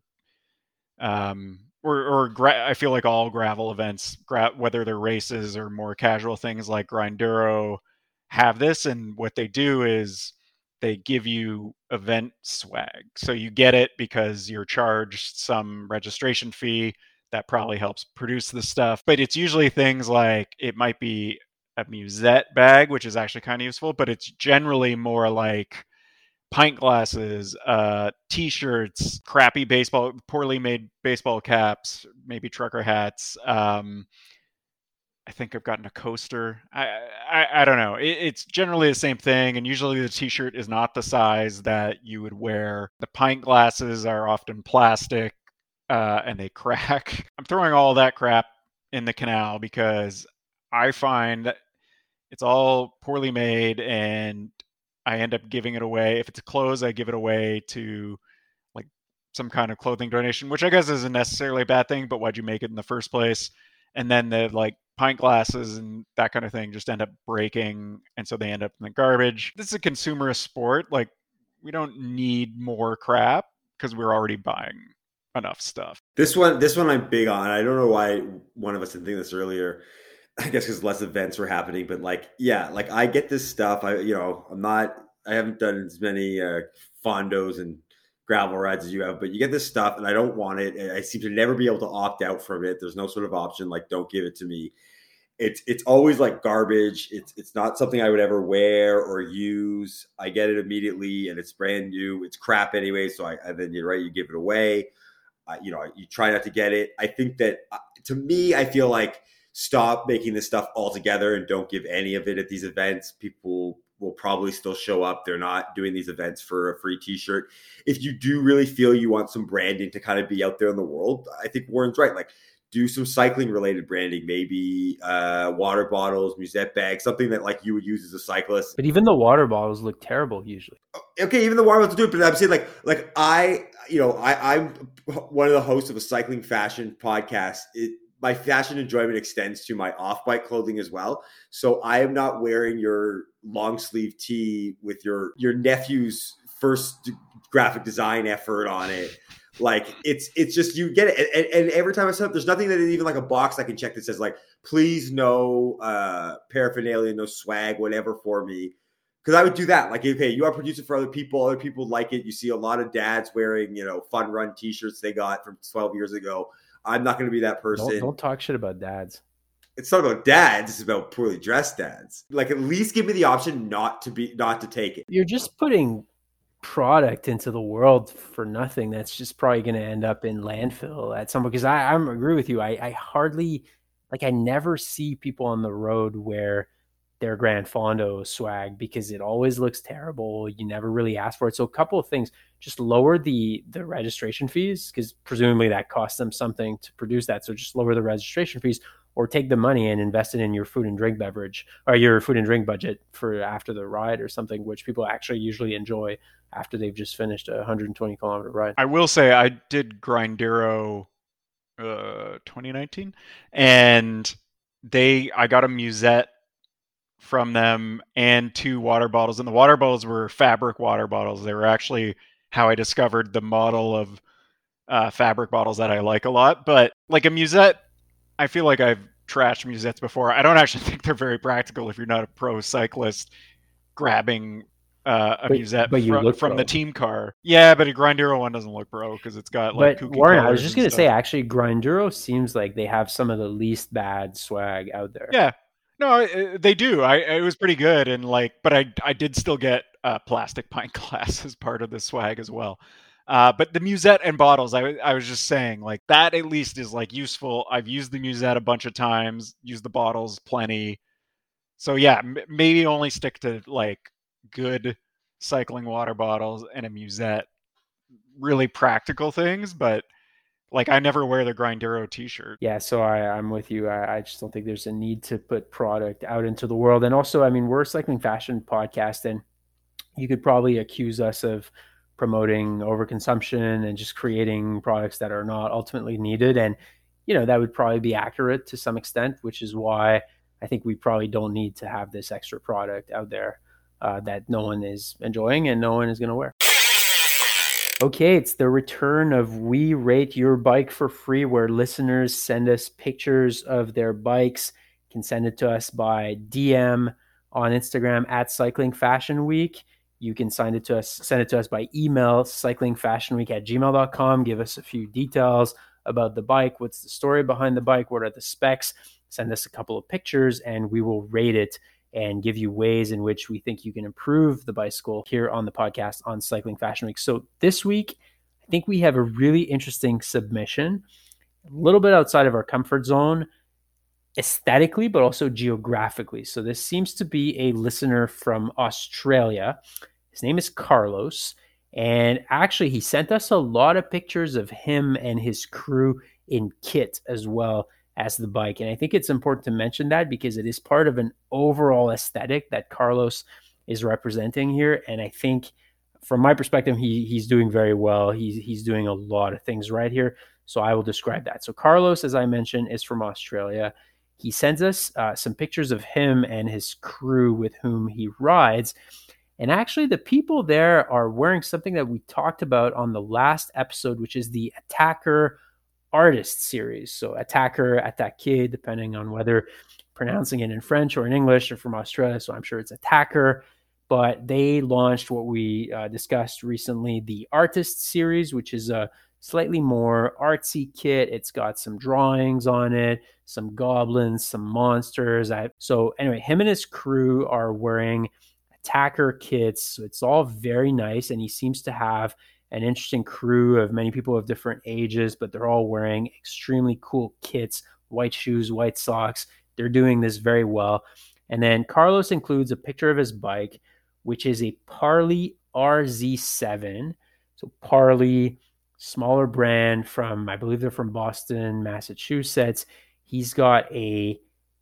um, or, or gra- I feel like all gravel events, gra- whether they're races or more casual things like Grinduro, have this. And what they do is they give you event swag. So you get it because you're charged some registration fee that probably helps produce the stuff. But it's usually things like it might be a musette bag, which is actually kind of useful, but it's generally more like pint glasses, uh, t-shirts, crappy baseball, poorly made baseball caps, maybe trucker hats. Um, I think I've gotten a coaster. I I, I don't know. It, it's generally the same thing, and usually the t-shirt is not the size that you would wear. The pint glasses are often plastic, uh, and they crack. I'm throwing all that crap in the canal because I find that it's all poorly made, and I end up giving it away. If it's clothes, I give it away to like some kind of clothing donation, which I guess isn't necessarily a bad thing, but why'd you make it in the first place? And then the like pint glasses and that kind of thing just end up breaking, and so they end up in the garbage. This is a consumerist sport. Like, we don't need more crap because we're already buying enough stuff. This one, this one I'm big on. I don't know why one of us didn't think this earlier. I guess because less events were happening, but like, yeah, like I get this stuff. I, you know, I'm not, I haven't done as many uh, fondos and gravel rides as you have, but you get this stuff and I don't want it. And I seem to never be able to opt out from it. There's no sort of option like, don't give it to me. It's it's always like garbage. It's it's not something I would ever wear or use. I get it immediately and it's brand new. It's crap anyway. So I and then you're right, you give it away. Uh, you know, you try not to get it. I think that uh, to me, I feel like stop making this stuff altogether and don't give any of it at these events. People will probably still show up. They're not doing these events for a free t-shirt. If you do really feel you want some branding to kind of be out there in the world, I think Warren's right. Like, do some cycling related branding, maybe uh, water bottles, musette bags, something that like you would use as a cyclist. But even the water bottles look terrible usually. Okay, even the water bottles do it, but I'm saying like, like I, you know, I, I'm one of the hosts of a cycling fashion podcast. It, my fashion enjoyment extends to my off-bike clothing as well. So I am not wearing your long sleeve tee with your your nephew's first graphic design effort on it. Like it's it's just you get it, and, and every time I set up, there's nothing that is even like a box I can check that says like, please no uh, paraphernalia, no swag, whatever for me. Because I would do that. Like, okay, you are producing for other people. Other people like it. You see a lot of dads wearing, you know, Fun Run T-shirts they got from twelve years ago. I'm not going to be that person. Don't, don't talk shit about dads. It's not about dads. It's about poorly dressed dads. Like, at least give me the option not to be, not to take it. You're just putting product into the world for nothing. That's just probably going to end up in landfill at some point. Because I, I agree with you. I, I hardly, like, I never see people on the road wear their Grand Fondo swag because it always looks terrible. You never really ask for it. So a couple of things, just lower the the registration fees because presumably that costs them something to produce that. So just lower the registration fees or take the money and invest it in your food and drink beverage or your food and drink budget for after the ride or something, which people actually usually enjoy after they've just finished a one hundred twenty kilometer ride. I will say I did Grindero uh, twenty nineteen and they, I got a musette from them and two water bottles, and the water bottles were fabric water bottles. They were actually how I discovered the model of uh, fabric bottles that I like a lot. But like a musette, I feel like I've trashed musettes before. I don't actually think they're very practical if you're not a pro cyclist grabbing uh, a but, musette but from, from the team car. Yeah, but a Grindero one doesn't look pro because it's got like but kooky Warren, I was just going to say, actually, Grindero seems like they have some of the least bad swag out there. Yeah. No, they do. I it was pretty good, and like, but I I did still get a plastic pint glass as part of the swag as well. Uh, but the musette and bottles, I I was just saying, like that at least is like useful. I've used the musette a bunch of times, used the bottles plenty. So yeah, m- maybe only stick to like good cycling water bottles and a musette, really practical things, but. Like, I never wear the Grindero t-shirt. Yeah, so I, I'm with you. I, I just don't think there's a need to put product out into the world. And also, I mean, we're a cycling fashion podcast, and you could probably accuse us of promoting overconsumption and just creating products that are not ultimately needed. And, you know, that would probably be accurate to some extent, which is why I think we probably don't need to have this extra product out there uh, that no one is enjoying and no one is going to wear. Okay, it's the return of We Rate Your Bike for Free, where listeners send us pictures of their bikes. You can send it to us by D M on Instagram at Cycling Fashion Week. You can send it to us, send it to us by email, cyclingfashionweek at gmail dot com. Give us a few details about the bike. What's the story behind the bike? What are the specs? Send us a couple of pictures and we will rate it and give you ways in which we think you can improve the bicycle here on the podcast on Cycling Fashion Week. So this week, I think we have a really interesting submission, a little bit outside of our comfort zone, aesthetically, but also geographically. So this seems to be a listener from Australia. His name is Carlos. And actually, he sent us a lot of pictures of him and his crew in kit as well as the bike. And I think it's important to mention that because it is part of an overall aesthetic that Carlos is representing here. And I think from my perspective, he he's doing very well. He's, he's doing a lot of things right here. So I will describe that. So Carlos, as I mentioned, is from Australia. He sends us uh, some pictures of him and his crew with whom he rides. And actually, the people there are wearing something that we talked about on the last episode, which is the Attacker Artist series. So Attacker, Attaqué, depending on whether pronouncing it in French or in English or from Australia. So I'm sure it's Attacker. but they launched what we uh, discussed recently, the Artist series, which is a slightly more artsy kit. It's got some drawings on it, some goblins, some monsters. I, so anyway, him and his crew are wearing attacker kits. So it's all very nice, and he seems to have an interesting crew of many people of different ages, but they're all wearing extremely cool kits, white shoes, white socks. They're doing this very well. And then Carlos includes a picture of his bike, which is a Parley R Z seven. So Parley, smaller brand from, I believe they're from Boston, Massachusetts. He's got a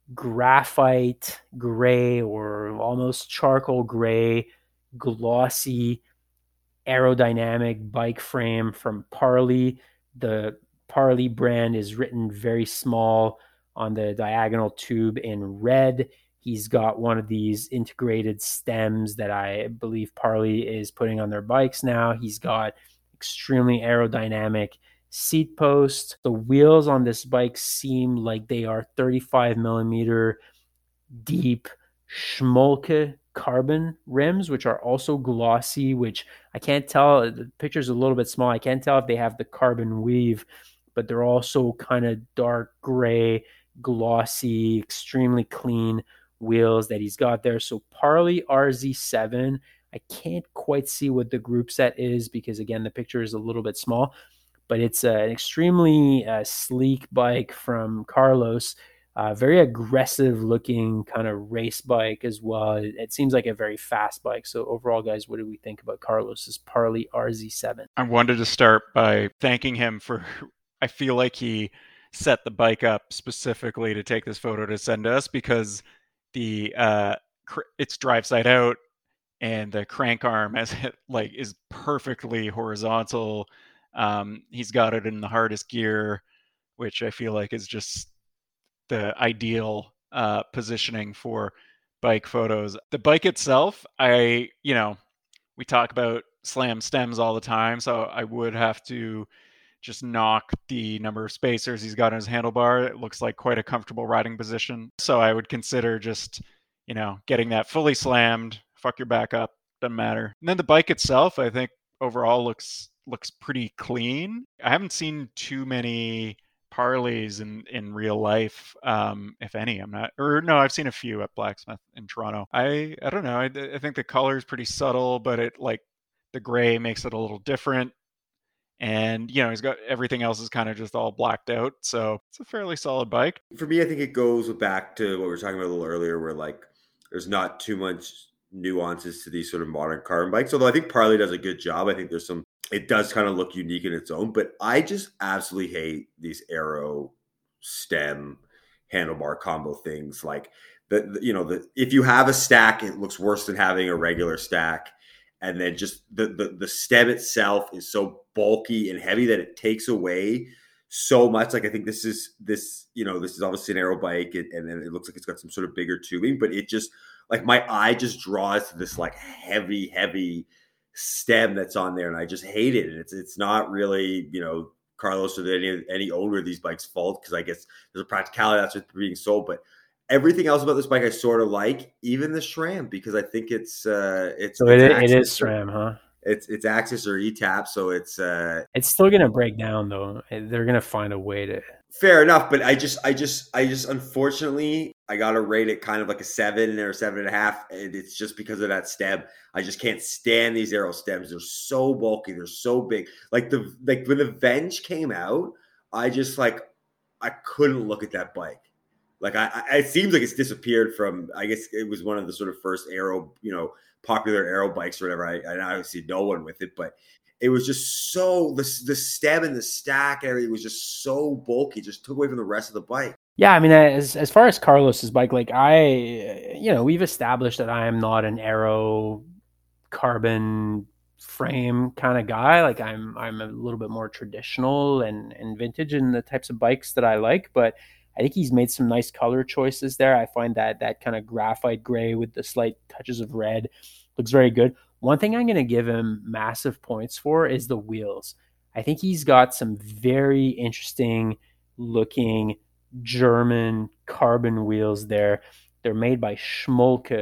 graphite gray or almost charcoal gray, glossy, aerodynamic bike frame from Parley. The Parley brand is written very small on the diagonal tube in red. He's got one of these integrated stems that I believe Parley is putting on their bikes now. He's got extremely aerodynamic seat post. The wheels on this bike seem like they are thirty-five millimeter deep Schmolke carbon rims, which are also glossy, which I can't tell. The picture's a little bit small. I can't tell if they have the carbon weave, but they're also kind of dark gray, glossy, extremely clean wheels that he's got there. So Parley R Z seven, I can't quite see what the group set is because, again, the picture is a little bit small, but it's uh, an extremely uh, sleek bike from Carlos. Uh, very aggressive looking kind of race bike as well. It, it seems like a very fast bike. So overall, guys, what do we think about Carlos's Parley R Z seven? I wanted to start by thanking him for, I feel like he set the bike up specifically to take this photo to send us, because the uh, it's drive side out and the crank arm as it like is perfectly horizontal. Um, he's got it in the hardest gear, which I feel like is just the ideal uh, positioning for bike photos. The bike itself, I, you know, we talk about slam stems all the time, so I would have to just knock the number of spacers he's got on his handlebar. It looks like quite a comfortable riding position. So I would consider just, you know, getting that fully slammed, fuck your back up, doesn't matter. And then the bike itself, I think overall looks looks pretty clean. I haven't seen too many Parleys in, in real life, um, if any. I'm not, or no, I've seen a few at Blacksmith in Toronto. I, I don't know. I, I think the color is pretty subtle, but it like the gray makes it a little different. And, you know, he's got everything else is kind of just all blacked out. So it's a fairly solid bike. For me, I think it goes back to what we were talking about a little earlier, where like there's not too much nuances to these sort of modern carbon bikes. Although I think Parley does a good job. I think there's some, it does kind of look unique in its own, but I just absolutely hate these aero stem handlebar combo things. Like the, the you know, the, if you have a stack, it looks worse than having a regular stack. And then just the, the the stem itself is so bulky and heavy that it takes away so much. Like I think this is this, you know, this is obviously an aero bike, and, and it looks like it's got some sort of bigger tubing, but it just like my eye just draws to this like heavy, heavy stem that's on there, and I just hate it. And it's it's not really, you know, Carlos or any any owner of these bikes' fault, because I guess there's a practicality that's what's being sold, but everything else about this bike I sort of like, even the SRAM, because I think it's uh it's so it's it, it is SRAM, huh? It's it's Axis or E T A P, so it's uh it's still gonna break down though. They're gonna find a way to. Fair enough, but I just I just I just unfortunately I gotta rate it kind of like a seven or seven and a half, and it's just because of that stem. I just can't stand these aero stems. They're so bulky, they're so big. Like the like when the Venge came out, I just like I couldn't look at that bike. Like I, I, it seems like it's disappeared from. I guess it was one of the sort of first aero, you know, popular aero bikes or whatever. I, I obviously no one with it, but it was just so the the stem and the stack area was just so bulky, just took away from the rest of the bike. Yeah, I mean, as as far as Carlos's bike, like I, you know, we've established that I am not an aero carbon frame kind of guy. Like I'm I'm a little bit more traditional and and vintage in the types of bikes that I like, but I think he's made some nice color choices there. I find that that kind of graphite gray with the slight touches of red looks very good. One thing I'm going to give him massive points for is the wheels. I think he's got some very interesting looking German carbon wheels there. They're made by Schmolke,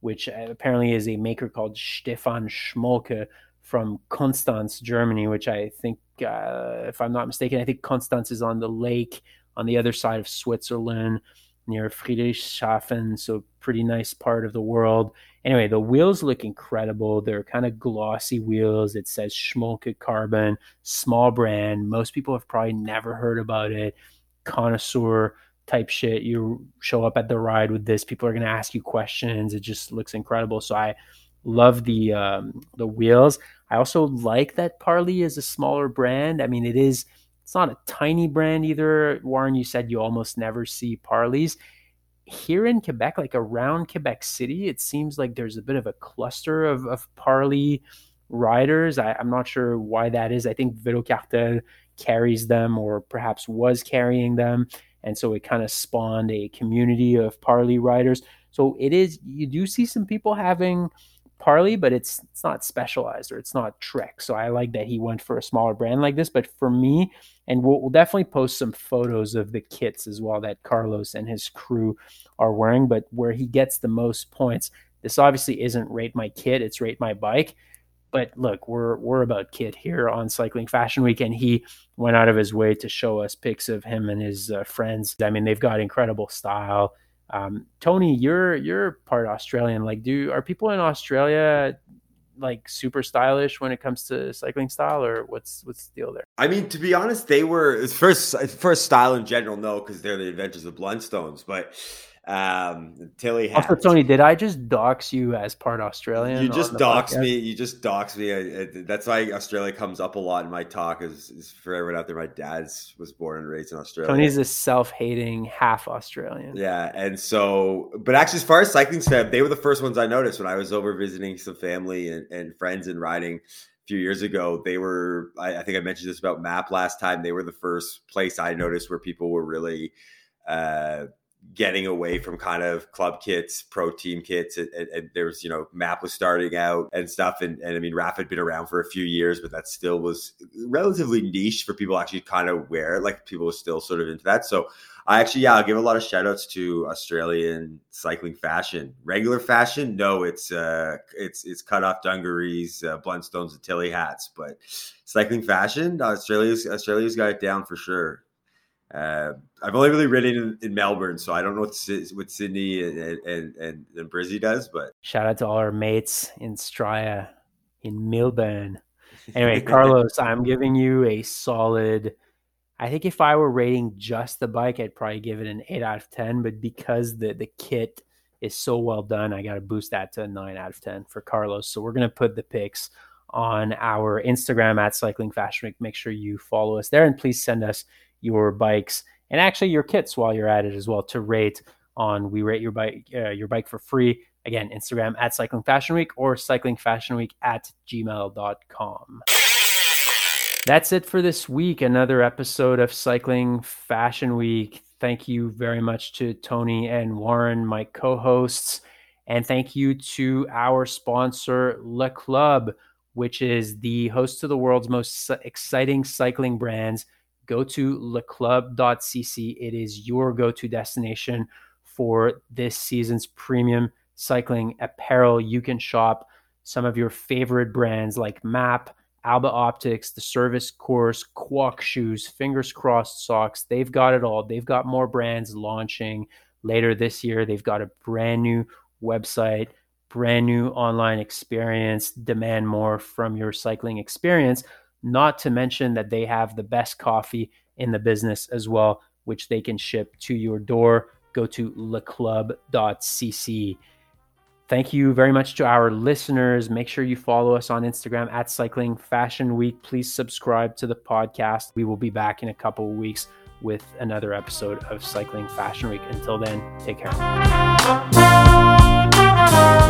which apparently is a maker called Stefan Schmolke from Konstanz, Germany, which I think, uh, if I'm not mistaken, I think Konstanz is on the lake on the other side of Switzerland near Friedrichshafen, so pretty nice part of the world. Anyway, the wheels look incredible. They're kind of glossy wheels. It says Schmolke Carbon, small brand. Most people have probably never heard about it. Connoisseur type shit. You show up at the ride with this, people are going to ask you questions. It just looks incredible. So I love the um, the wheels. I also like that Parley is a smaller brand. I mean, it is, it's not a tiny brand either. Warren, you said you almost never see Parleys. Here in Quebec, like around Quebec City, it seems like there's a bit of a cluster of, of Parley riders. I, I'm not sure why that is. I think Velo Cartel carries them, or perhaps was carrying them. And so it kind of spawned a community of Parley riders. So it is, you do see some people having Parley, but it's it's not specialized, or it's not Trek. So I like that he went for a smaller brand like this. But for me, and we'll, we'll definitely post some photos of the kits as well that Carlos and his crew are wearing, but where he gets the most points, this obviously isn't Rate My Kit, it's Rate My Bike. But look, we're we're about kit here on Cycling Fashion Week, and he went out of his way to show us pics of him and his uh, friends. I mean, they've got incredible style. Um, Tony, you're you're part Australian. Like, do are people in Australia like super stylish when it comes to cycling style, or what's what's the deal there? I mean, to be honest, they were first first style in general, no, because they're the Adventures of Blundstones, but. Um, Tilly Hat. Also, Tony, did I just dox you as part Australian? You just dox me. You just dox me. I, I, that's why Australia comes up a lot in my talk. Is, is for everyone out there, my dad was born and raised in Australia. Tony's a self-hating half Australian. Yeah, and so, but actually, as far as cycling stuff, they were the first ones I noticed when I was over visiting some family and, and friends and riding a few years ago. They were, I, I think I mentioned this about MAP last time. They were the first place I noticed where people were really. Uh, getting away from kind of club kits, pro team kits. And, and, and there was, you know, MAP was starting out and stuff. And, and I mean, R A F had been around for a few years, but that still was relatively niche for people actually kind of wear. Like, people were still sort of into that. So I actually, yeah, I'll give a lot of shout outs to Australian cycling fashion. Regular fashion, no, it's uh, it's it's cut off dungarees, uh, Blundstones, and Tilly hats. But cycling fashion, Australia's Australia's got it down for sure. Uh, I've only really ridden in, in Melbourne, so I don't know what, what Sydney and, and, and, and Brizzy does, but shout out to all our mates in Straya in Melbourne. Anyway, Carlos, I'm giving you a solid, I think if I were rating just the bike, I'd probably give it an eight out of ten, but because the, the kit is so well done, I got to boost that to a nine out of ten for Carlos. So we're going to put the pics on our Instagram at Cycling Fashion Week. Make sure you follow us there, and please send us your bikes and actually your kits while you're at it as well to rate on We Rate Your Bike uh, your bike for free. Again, Instagram at Cycling Fashion Week or Cycling Fashion Week at gmail dot com. That's it for this week. Another episode of Cycling Fashion Week. Thank you very much to Tony and Warren, my co-hosts. And thank you to our sponsor, Le Club, which is the host to the world's most exciting cycling brands. Go to le club dot c c. It is your go-to destination for this season's premium cycling apparel. You can shop some of your favorite brands like MAP, Alba Optics, The Service Course, Quack Shoes, Fingers Crossed Socks. They've got it all. They've got more brands launching later this year. They've got a brand new website, brand new online experience. Demand more from your cycling experience. Not to mention that they have the best coffee in the business as well, which they can ship to your door. Go to le club dot c c. Thank you very much to our listeners. Make sure you follow us on Instagram at Cycling Fashion Week. Please subscribe to the podcast. We will be back in a couple of weeks with another episode of Cycling Fashion Week. Until then, take care.